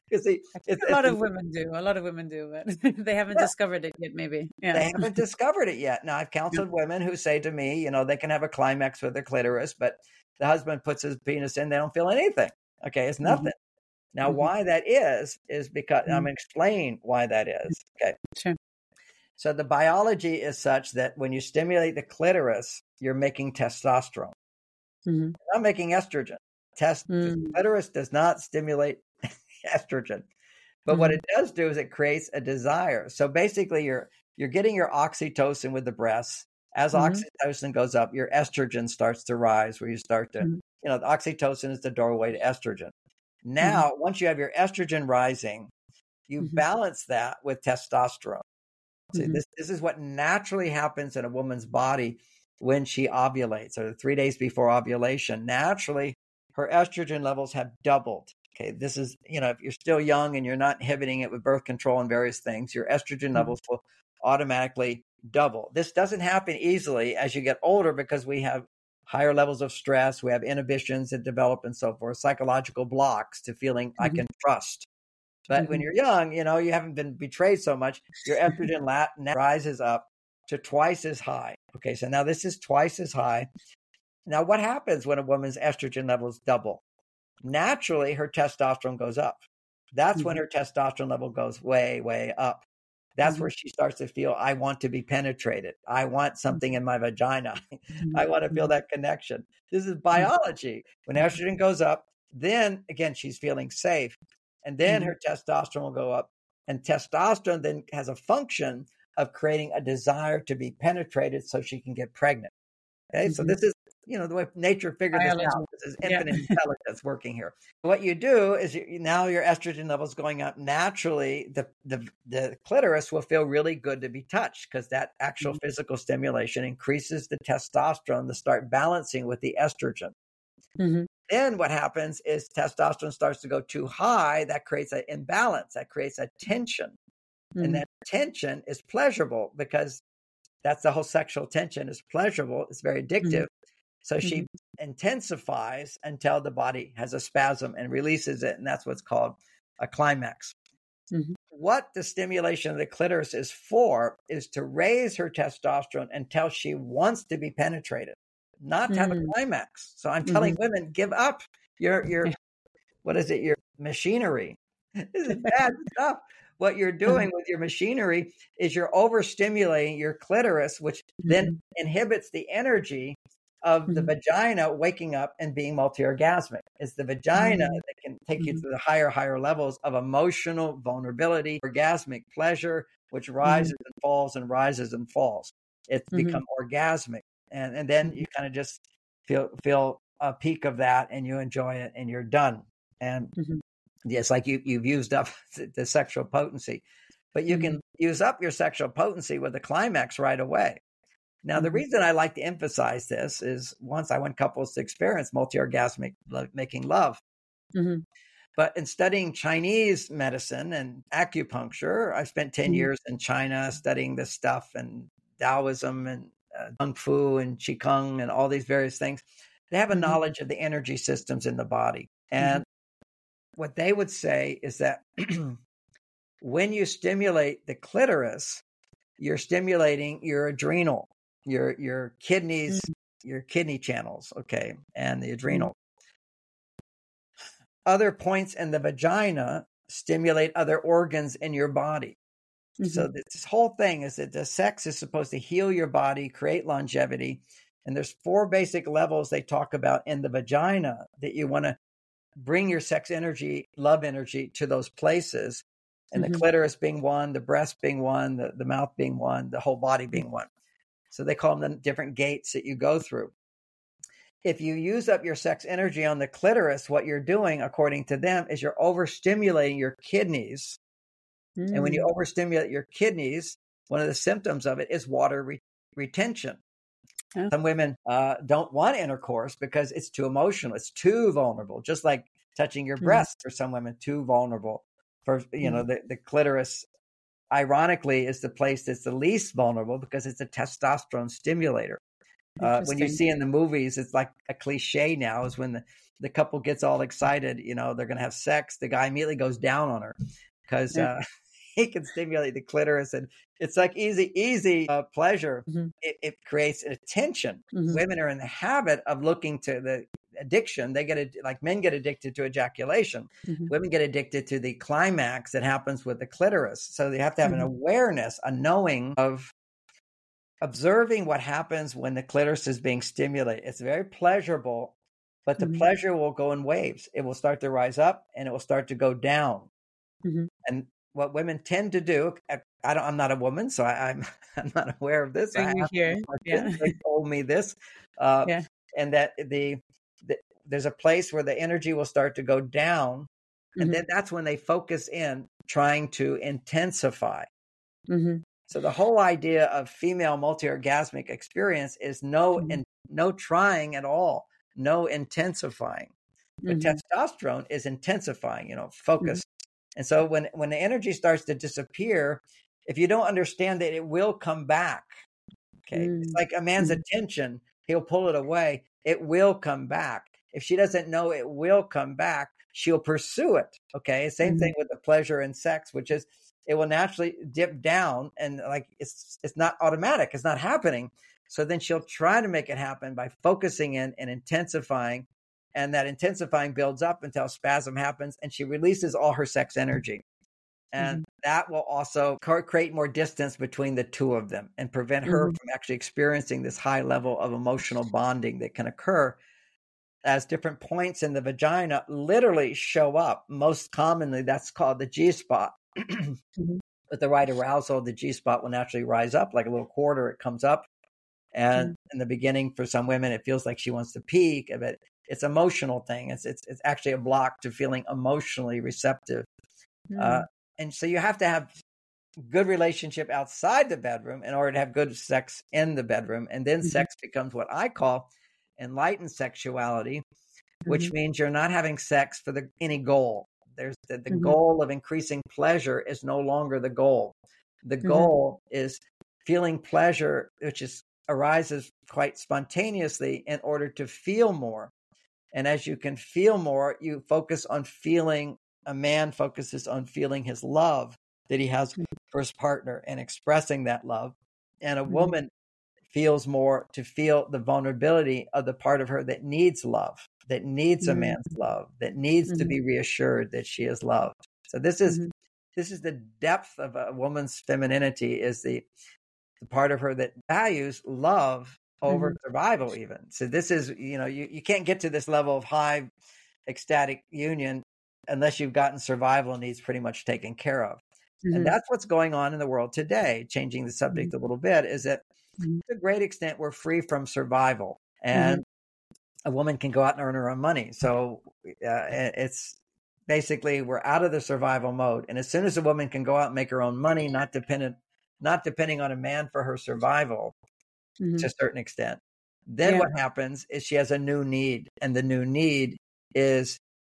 lot of women do. A lot of women do, but they haven't discovered it yet, maybe. They haven't discovered it yet. Now, I've counseled women who say to me, you know, they can have a climax with their clitoris, but the husband puts his penis in, they don't feel anything. Okay, it's nothing. Now, why that is because I'm going to explain why that is. Okay. Sure. So the biology is such that when you stimulate the clitoris, you're making testosterone. You're not making estrogen. The clitoris does not stimulate estrogen, but what it does do is it creates a desire. So basically, you're getting your oxytocin with the breasts. As oxytocin goes up, your estrogen starts to rise, where you start to, you know, the oxytocin is the doorway to estrogen. Now, once you have your estrogen rising, you balance that with testosterone. See, this is what naturally happens in a woman's body when she ovulates or 3 days before ovulation, naturally her estrogen levels have doubled. Okay, this is, if you're still young and you're not inhibiting it with birth control and various things, your estrogen levels will automatically double. This doesn't happen easily as you get older because we have higher levels of stress, we have inhibitions that develop and so forth, psychological blocks to feeling I can trust. But when you're young, you haven't been betrayed so much, your estrogen rises up to twice as high. Okay, so now this is twice as high. Now, what happens when a woman's estrogen levels double? Naturally, her testosterone goes up. That's when her testosterone level goes way, way up. That's where she starts to feel, I want to be penetrated. I want something in my vagina. I want to feel that connection. This is biology. When estrogen goes up, then again, she's feeling safe. And then her testosterone will go up. And testosterone then has a function of creating a desire to be penetrated so she can get pregnant. Okay, so this is, the way nature figured this out. This is infinite intelligence working here. What you do is now your estrogen levels going up. Naturally, the clitoris will feel really good to be touched because that actual physical stimulation increases the testosterone to start balancing with the estrogen. Then what happens is testosterone starts to go too high. That creates an imbalance. That creates a tension. And that tension is pleasurable because that's the whole sexual tension is pleasurable. It's very addictive. So she intensifies until the body has a spasm and releases it. And that's what's called a climax. What the stimulation of the clitoris is for is to raise her testosterone until she wants to be penetrated, not to have a climax. So I'm telling women, give up your your machinery. This is bad stuff. What you're doing with your machinery is you're overstimulating your clitoris, which then inhibits the energy of the vagina waking up and being multi-orgasmic. It's the vagina that can take you to the higher levels of emotional vulnerability, orgasmic pleasure, which rises and falls and rises and falls. It's become orgasmic. And then you kind of just feel a peak of that and you enjoy it and you're done. And it's like you've used up the sexual potency, but you can use up your sexual potency with a climax right away. Now, the reason I like to emphasize this is once I want couples to experience multi-orgasmic making love. But in studying Chinese medicine and acupuncture, I spent 10 years in China studying this stuff and Taoism and Kung Fu and Qigong and all these various things. They have a knowledge of the energy systems in the body. And what they would say is that when you stimulate the clitoris, you're stimulating your adrenal, your kidneys, your kidney channels, okay, and the adrenal. Other points in the vagina stimulate other organs in your body. So this whole thing is that the sex is supposed to heal your body, create longevity. And there's 4 basic levels they talk about in the vagina that you want to bring your sex energy, love energy to those places. And the clitoris being one, the breast being one, the mouth being one, the whole body being one. So they call them the different gates that you go through. If you use up your sex energy on the clitoris, what you're doing, according to them, is you're overstimulating your kidneys. And when you overstimulate your kidneys, one of the symptoms of it is water retention. Some women don't want intercourse because it's too emotional. It's too vulnerable, just like touching your breast for some women, too vulnerable. For, the clitoris, ironically, is the place that's the least vulnerable because it's a testosterone stimulator. When you see in the movies, it's like a cliche now is when the couple gets all excited, they're going to have sex. The guy immediately goes down on her because he can stimulate the clitoris, and it's like easy pleasure. It creates a tension. Women are in the habit of looking to the addiction. They get like men get addicted to ejaculation. Women get addicted to the climax that happens with the clitoris. So they have to have an awareness, a knowing of observing what happens when the clitoris is being stimulated. It's very pleasurable, but the pleasure will go in waves. It will start to rise up and it will start to go down. And what women tend to do, I'm not a woman, so I'm not aware of this. They told me this, and that there's a place where the energy will start to go down, and then that's when they focus in, trying to intensify. So the whole idea of female multi-orgasmic experience is no trying at all, no intensifying. But testosterone is intensifying, focus. And so when the energy starts to disappear, if you don't understand that it will come back, okay, it's like a man's attention, he'll pull it away. It will come back. If she doesn't know it will come back, she'll pursue it. Okay. Same thing with the pleasure and sex, which is it will naturally dip down and like it's not automatic. It's not happening. So then she'll try to make it happen by focusing in and intensifying. And that intensifying builds up until spasm happens and she releases all her sex energy. And that will also create more distance between the two of them and prevent her from actually experiencing this high level of emotional bonding that can occur as different points in the vagina literally show up. Most commonly, that's called the G-spot. With the right arousal, the G-spot will naturally rise up like a little quarter. It comes up. And in the beginning, for some women, it feels like she wants to peak, but it's an emotional thing. It's actually a block to feeling emotionally receptive. And so you have to have good relationship outside the bedroom in order to have good sex in the bedroom. And then sex becomes what I call enlightened sexuality, which means you're not having sex for any goal. There's the goal of increasing pleasure is no longer the goal. The goal is feeling pleasure, which arises quite spontaneously in order to feel more. And as you can feel more, you focus on feeling. A man focuses on feeling his love that he has for his partner and expressing that love. And a woman feels more to feel the vulnerability of the part of her that needs love, that needs a man's love, that needs to be reassured that she is loved. So this is the depth of a woman's femininity, is the part of her that values love over survival even. So this is, you can't get to this level of high ecstatic union unless you've gotten survival needs pretty much taken care of. And that's what's going on in the world today. Changing the subject a little bit is that to a great extent, we're free from survival and a woman can go out and earn her own money. So it's basically, we're out of the survival mode. And as soon as a woman can go out and make her own money, not depending on a man for her survival to a certain extent, then what happens is she has a new need. And the new need is,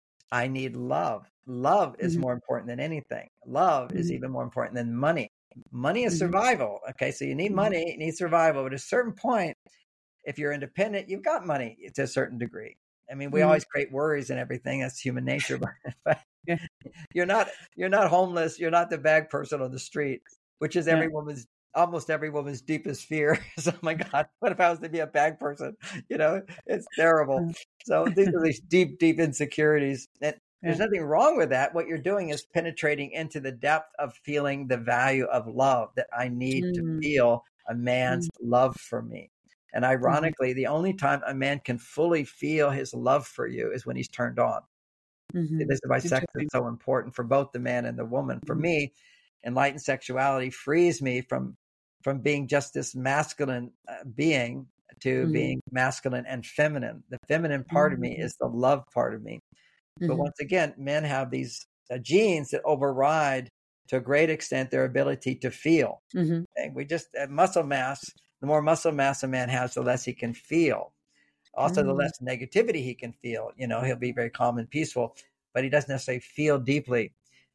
I need love. Love is more important than anything. Love is even more important than money. Money is survival. Okay, so you need money, you need survival. But at a certain point, if you're independent, you've got money to a certain degree. I mean, we always create worries and everything. That's human nature. But you're not homeless. You're not the bag person on the street, which is almost every woman's deepest fear. Is, oh my God, what if I was to be a bag person? It's terrible. So these are these deep, deep insecurities. And there's nothing wrong with that. What you're doing is penetrating into the depth of feeling the value of love, that I need to feel a man's love for me. And ironically, the only time a man can fully feel his love for you is when he's turned on. This is why sex is so important for both the man and the woman. For me, enlightened sexuality frees me from being just this masculine being to being masculine and feminine. The feminine part of me is the love part of me. But once again, men have these genes that override to a great extent their ability to feel. And we just muscle mass. The more muscle mass a man has, the less he can feel. Also, the less negativity he can feel. He'll be very calm and peaceful, but he doesn't necessarily feel deeply.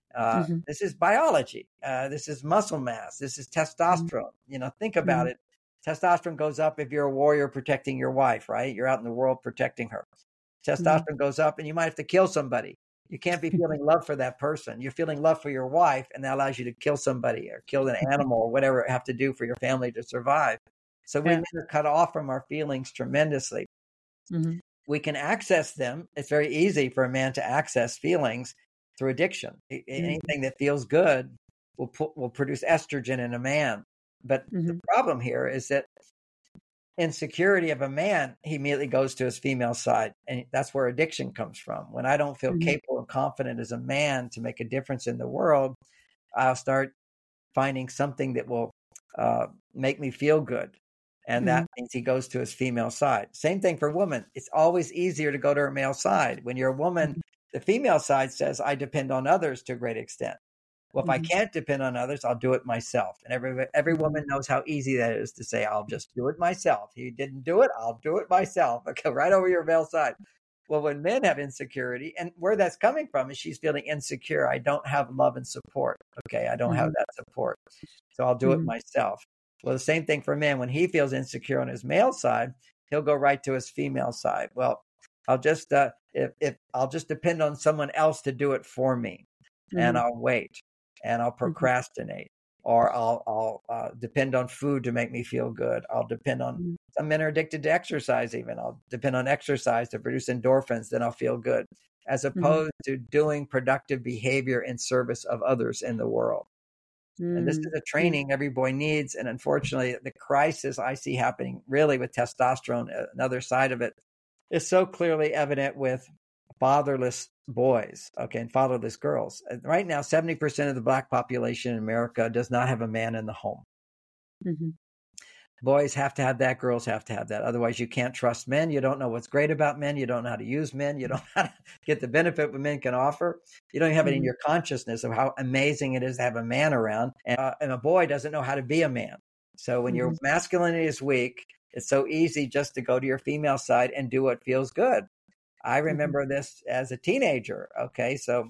This is biology. This is muscle mass. This is testosterone. Think about it. Testosterone goes up if you're a warrior protecting your wife, right? You're out in the world protecting her. Testosterone goes up and you might have to kill somebody. You can't be feeling love for that person. You're feeling love for your wife, and that allows you to kill somebody or kill an animal or whatever you have to do for your family to survive. So we are cut off from our feelings tremendously. We can access them. It's very easy for a man to access feelings through addiction. Anything that feels good will produce estrogen in a man. But the problem here is that insecurity of a man, he immediately goes to his female side. And that's where addiction comes from. When I don't feel capable and confident as a man to make a difference in the world, I'll start finding something that will make me feel good. And that means he goes to his female side. Same thing for women. It's always easier to go to her male side. When you're a woman, the female side says, I depend on others to a great extent. Well, if I can't depend on others, I'll do it myself. And every woman knows how easy that is to say, I'll just do it myself. He didn't do it, I'll do it myself. Okay, right over your male side. Well, when men have insecurity, and where that's coming from is she's feeling insecure. I don't have love and support. Okay, I don't have that support. So I'll do it myself. Well, the same thing for men. When he feels insecure on his male side, he'll go right to his female side. Well, I'll just if I'll just depend on someone else to do it for me, and I'll wait, and I'll procrastinate, or I'll depend on food to make me feel good. I'll depend on some men are addicted to exercise. Even I'll depend on exercise to produce endorphins, then I'll feel good, as opposed to doing productive behavior in service of others in the world. And this is a training every boy needs. And unfortunately, the crisis I see happening really with testosterone, another side of it, is so clearly evident with fatherless boys, and fatherless girls. Right now, 70% of the Black population in America does not have a man in the home. Boys have to have that. Girls have to have that. Otherwise, you can't trust men. You don't know what's great about men. You don't know how to use men. You don't know how to get the benefit what men can offer. You don't have it in your consciousness of how amazing it is to have a man around. And a boy doesn't know how to be a man. So when your masculinity is weak, it's so easy just to go to your female side and do what feels good. I remember this as a teenager. Okay, so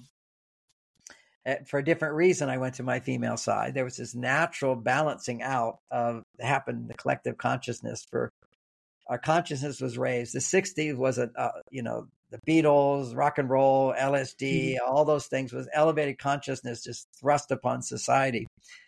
for a different reason, I went to my female side. There was this natural balancing out of happened in the collective consciousness. For our consciousness was raised. The 60s was the Beatles, rock and roll, LSD, all those things was elevated consciousness just thrust upon society.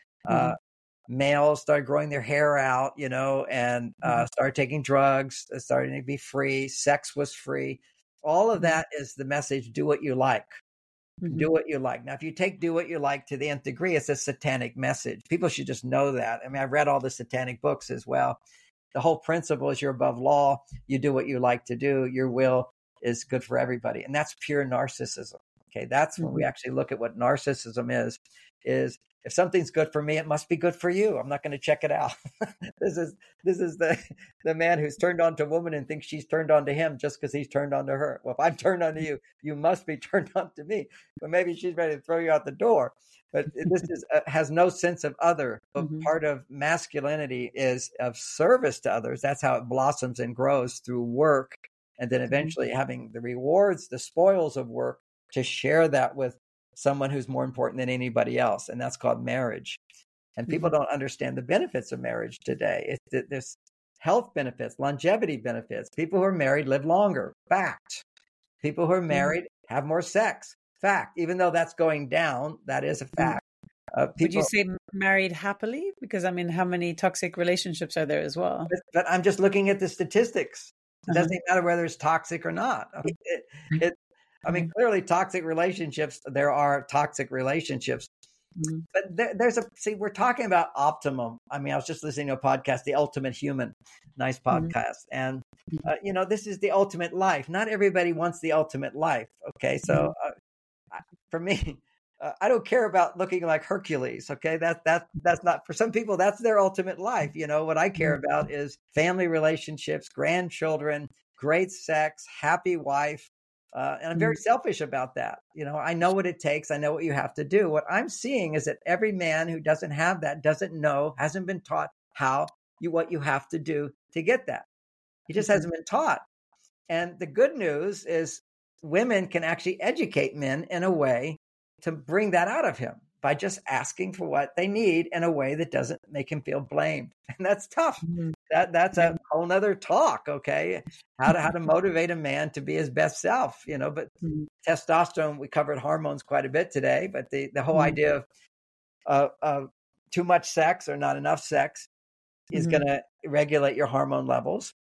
Males started growing their hair out, and started taking drugs, starting to be free. Sex was free. All of that is the message: do what you like. Do what you like. Now, if you take do what you like to the nth degree, it's a satanic message. People should just know that. I mean, I've read all the satanic books as well. The whole principle is you're above law. You do what you like to do. Your will is good for everybody. And that's pure narcissism. Okay, that's when we actually look at what narcissism is if something's good for me, it must be good for you. I'm not going to check it out. This is the man who's turned on to a woman and thinks she's turned on to him just because he's turned on to her. Well, if I'm turned on to you, you must be turned on to me. But maybe she's ready to throw you out the door. But this has no sense of other. But part of masculinity is of service to others. That's how it blossoms and grows through work, and then eventually having the rewards, the spoils of work, to share that with someone who's more important than anybody else. And that's called marriage. And people don't understand the benefits of marriage today. There's health benefits, longevity benefits. People who are married live longer. Fact. People who are married have more sex. Fact. Even though that's going down, that is a fact. Would you say married happily? Because, I mean, how many toxic relationships are there as well? But I'm just looking at the statistics. It doesn't matter whether it's toxic or not. I mean, clearly toxic relationships, there are toxic relationships. But we're talking about optimum. I mean, I was just listening to a podcast, The Ultimate Human, nice podcast. And, this is the ultimate life. Not everybody wants the ultimate life. Okay. So for me, I don't care about looking like Hercules. Okay. That's not, for some people, that's their ultimate life. What I care about is family relationships, grandchildren, great sex, happy wife. And I'm very selfish about that. I know what it takes. I know what you have to do. What I'm seeing is that every man who doesn't have that doesn't know, hasn't been taught what you have to do to get that. He just hasn't been taught. And the good news is women can actually educate men in a way to bring that out of him by just asking for what they need in a way that doesn't make him feel blamed. And that's tough. That's a whole nother talk. Okay. How to motivate a man to be his best self, but testosterone, we covered hormones quite a bit today, but the whole idea of too much sex or not enough sex is going to regulate your hormone levels.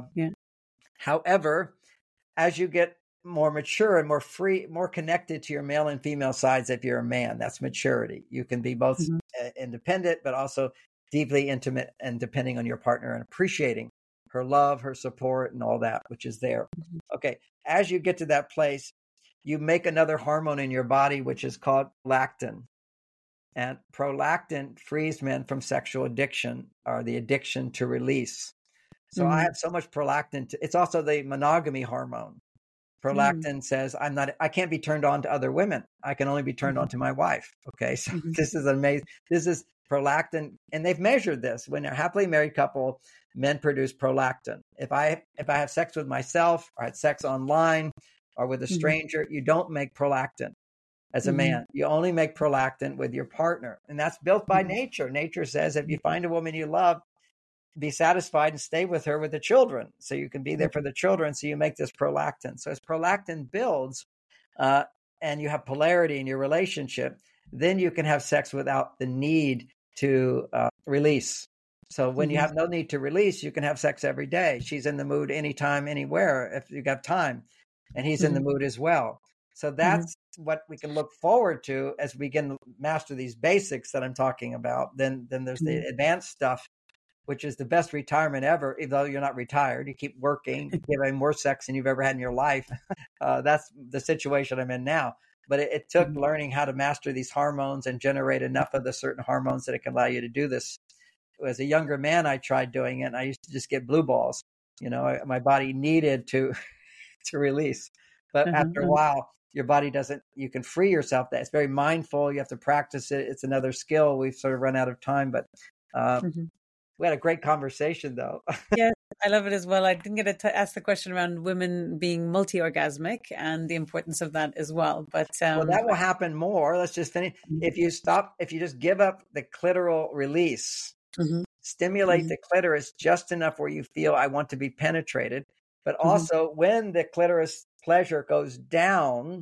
However, as you get more mature and more free, more connected to your male and female sides, if you're a man, that's maturity. You can be both independent, but also deeply intimate and depending on your partner and appreciating her love, her support, and all that, which is there. Okay. As you get to that place, you make another hormone in your body, which is called prolactin. And prolactin frees men from sexual addiction, or the addiction to release. So I have so much prolactin. It's also the monogamy hormone. Prolactin says, I can't be turned on to other women. I can only be turned on to my wife. Okay. So this is amazing. This is prolactin. And they've measured this. When a happily married couple, men produce prolactin. If I have sex with myself or had sex online or with a stranger, you don't make prolactin as a man. You only make prolactin with your partner. And that's built by nature. Nature says, if you find a woman you love, be satisfied and stay with her with the children. So you can be there for the children. So you make this prolactin. So as prolactin builds and you have polarity in your relationship, then you can have sex without the need to release. So when you have no need to release, you can have sex every day. She's in the mood anytime, anywhere, if you have time. And he's in the mood as well. So that's what we can look forward to as we can master these basics that I'm talking about. Then there's the advanced stuff, which is the best retirement ever, even though you're not retired. You keep working, you have more sex than you've ever had in your life. That's the situation I'm in now. But it took learning how to master these hormones and generate enough of the certain hormones that it can allow you to do this. As a younger man, I tried doing it, and I used to just get blue balls. My body needed to release. But after a while, your body doesn't, you can free yourself. It's very mindful. You have to practice it. It's another skill. We've sort of run out of time, but we had a great conversation though. Yeah, I love it as well. I didn't get to ask the question around women being multi-orgasmic and the importance of that as well. But well, that will happen more. Let's just finish. If you just give up the clitoral release, stimulate the clitoris just enough where you feel I want to be penetrated. But also when the clitoris pleasure goes down,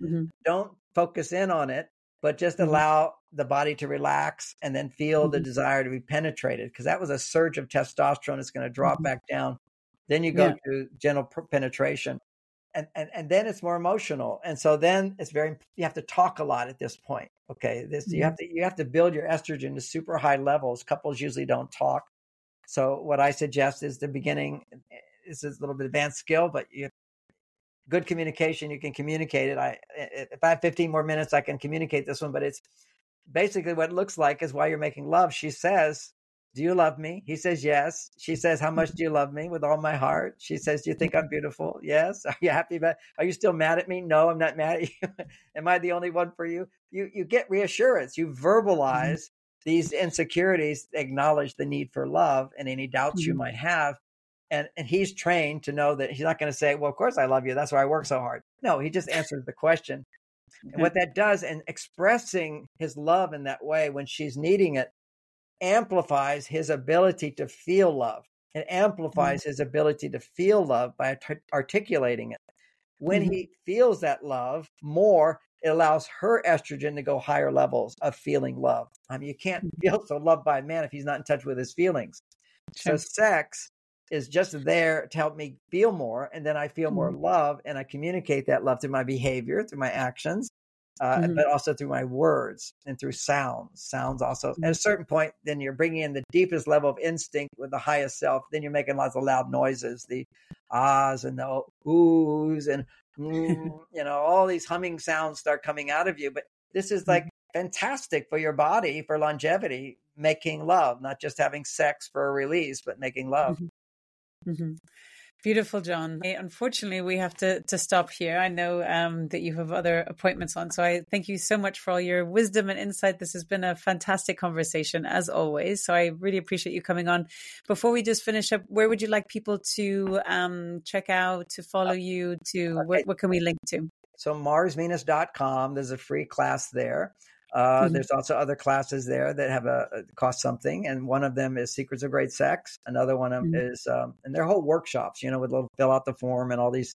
don't focus in on it, but just allow the body to relax and then feel the desire to be penetrated. Because that was a surge of testosterone. It's going to drop back down. Then you go to gentle penetration. And then it's more emotional. And so then you have to talk a lot at this point. Okay. You have to build your estrogen to super high levels. Couples usually don't talk. So what I suggest is the beginning. This is a little bit advanced skill, but good communication. You can communicate it. If I have 15 more minutes, I can communicate this one, but it's basically what it looks like is while you're making love. She says, do you love me? He says, yes. She says, how much do you love me? With all my heart. She says, do you think I'm beautiful? Yes. Are you happy about it? Are you still mad at me? No, I'm not mad at you. Am I the only one for you? You get reassurance. You verbalize these insecurities, acknowledge the need for love and any doubts you might have. And he's trained to know that he's not going to say, well, of course I love you. That's why I work so hard. No, he just answers the question. And what that does, and expressing his love in that way when she's needing it, amplifies his ability to feel love. It amplifies his ability to feel love by articulating it. When he feels that love more, it allows her estrogen to go higher levels of feeling love. I mean, you can't feel so loved by a man if he's not in touch with his feelings. So sex is just there to help me feel more. And then I feel more love and I communicate that love through my behavior, through my actions, but also through my words and through sounds. Sounds also, at a certain point, then you're bringing in the deepest level of instinct with the highest self. Then you're making lots of loud noises, the ahs and the oohs and, all these humming sounds start coming out of you. But this is like fantastic for your body, for longevity, making love, not just having sex for a release, but making love. Beautiful, John. Unfortunately, we have to stop here. I know that you have other appointments on. So I thank you so much for all your wisdom and insight. This has been a fantastic conversation as always. So I really appreciate you coming on. Before we just finish up, where would you like people to check out, to follow you, what can we link to? So marsvenus.com, there's a free class there. There's also other classes there that have cost something. And one of them is Secrets of Great Sex. Another one is, and they're whole workshops, with fill out the form and all these,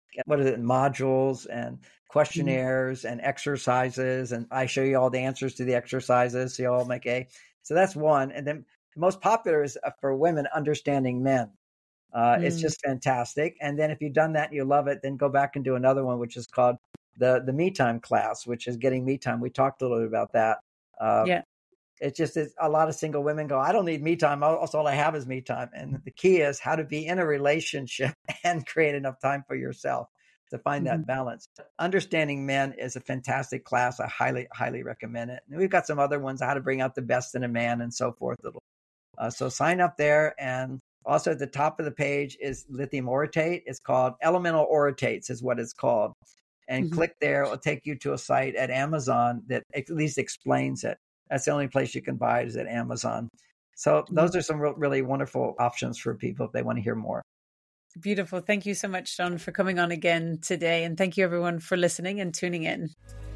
modules and questionnaires and exercises. And I show you all the answers to the exercises. So you all make so that's one. And then the most popular is for women, Understanding Men. It's just fantastic. And then if you've done that and you love it, then go back and do another one, which is called the Me Time class, which is Getting Me Time. We talked a little bit about that. It's just a lot of single women go, I don't need me time. All I have is me time. And the key is how to be in a relationship and create enough time for yourself to find that balance. Understanding Men is a fantastic class. I highly, highly recommend it. And we've got some other ones, how to bring out the best in a man and so forth. So sign up there and Also at the top of the page is lithium orotate. It's called Elemental Orotates is what it's called. And click there. It'll take you to a site at Amazon that at least explains it. That's the only place you can buy it is at Amazon. So those are some really wonderful options for people if they want to hear more. Beautiful. Thank you so much, John, for coming on again today. And thank you everyone for listening and tuning in.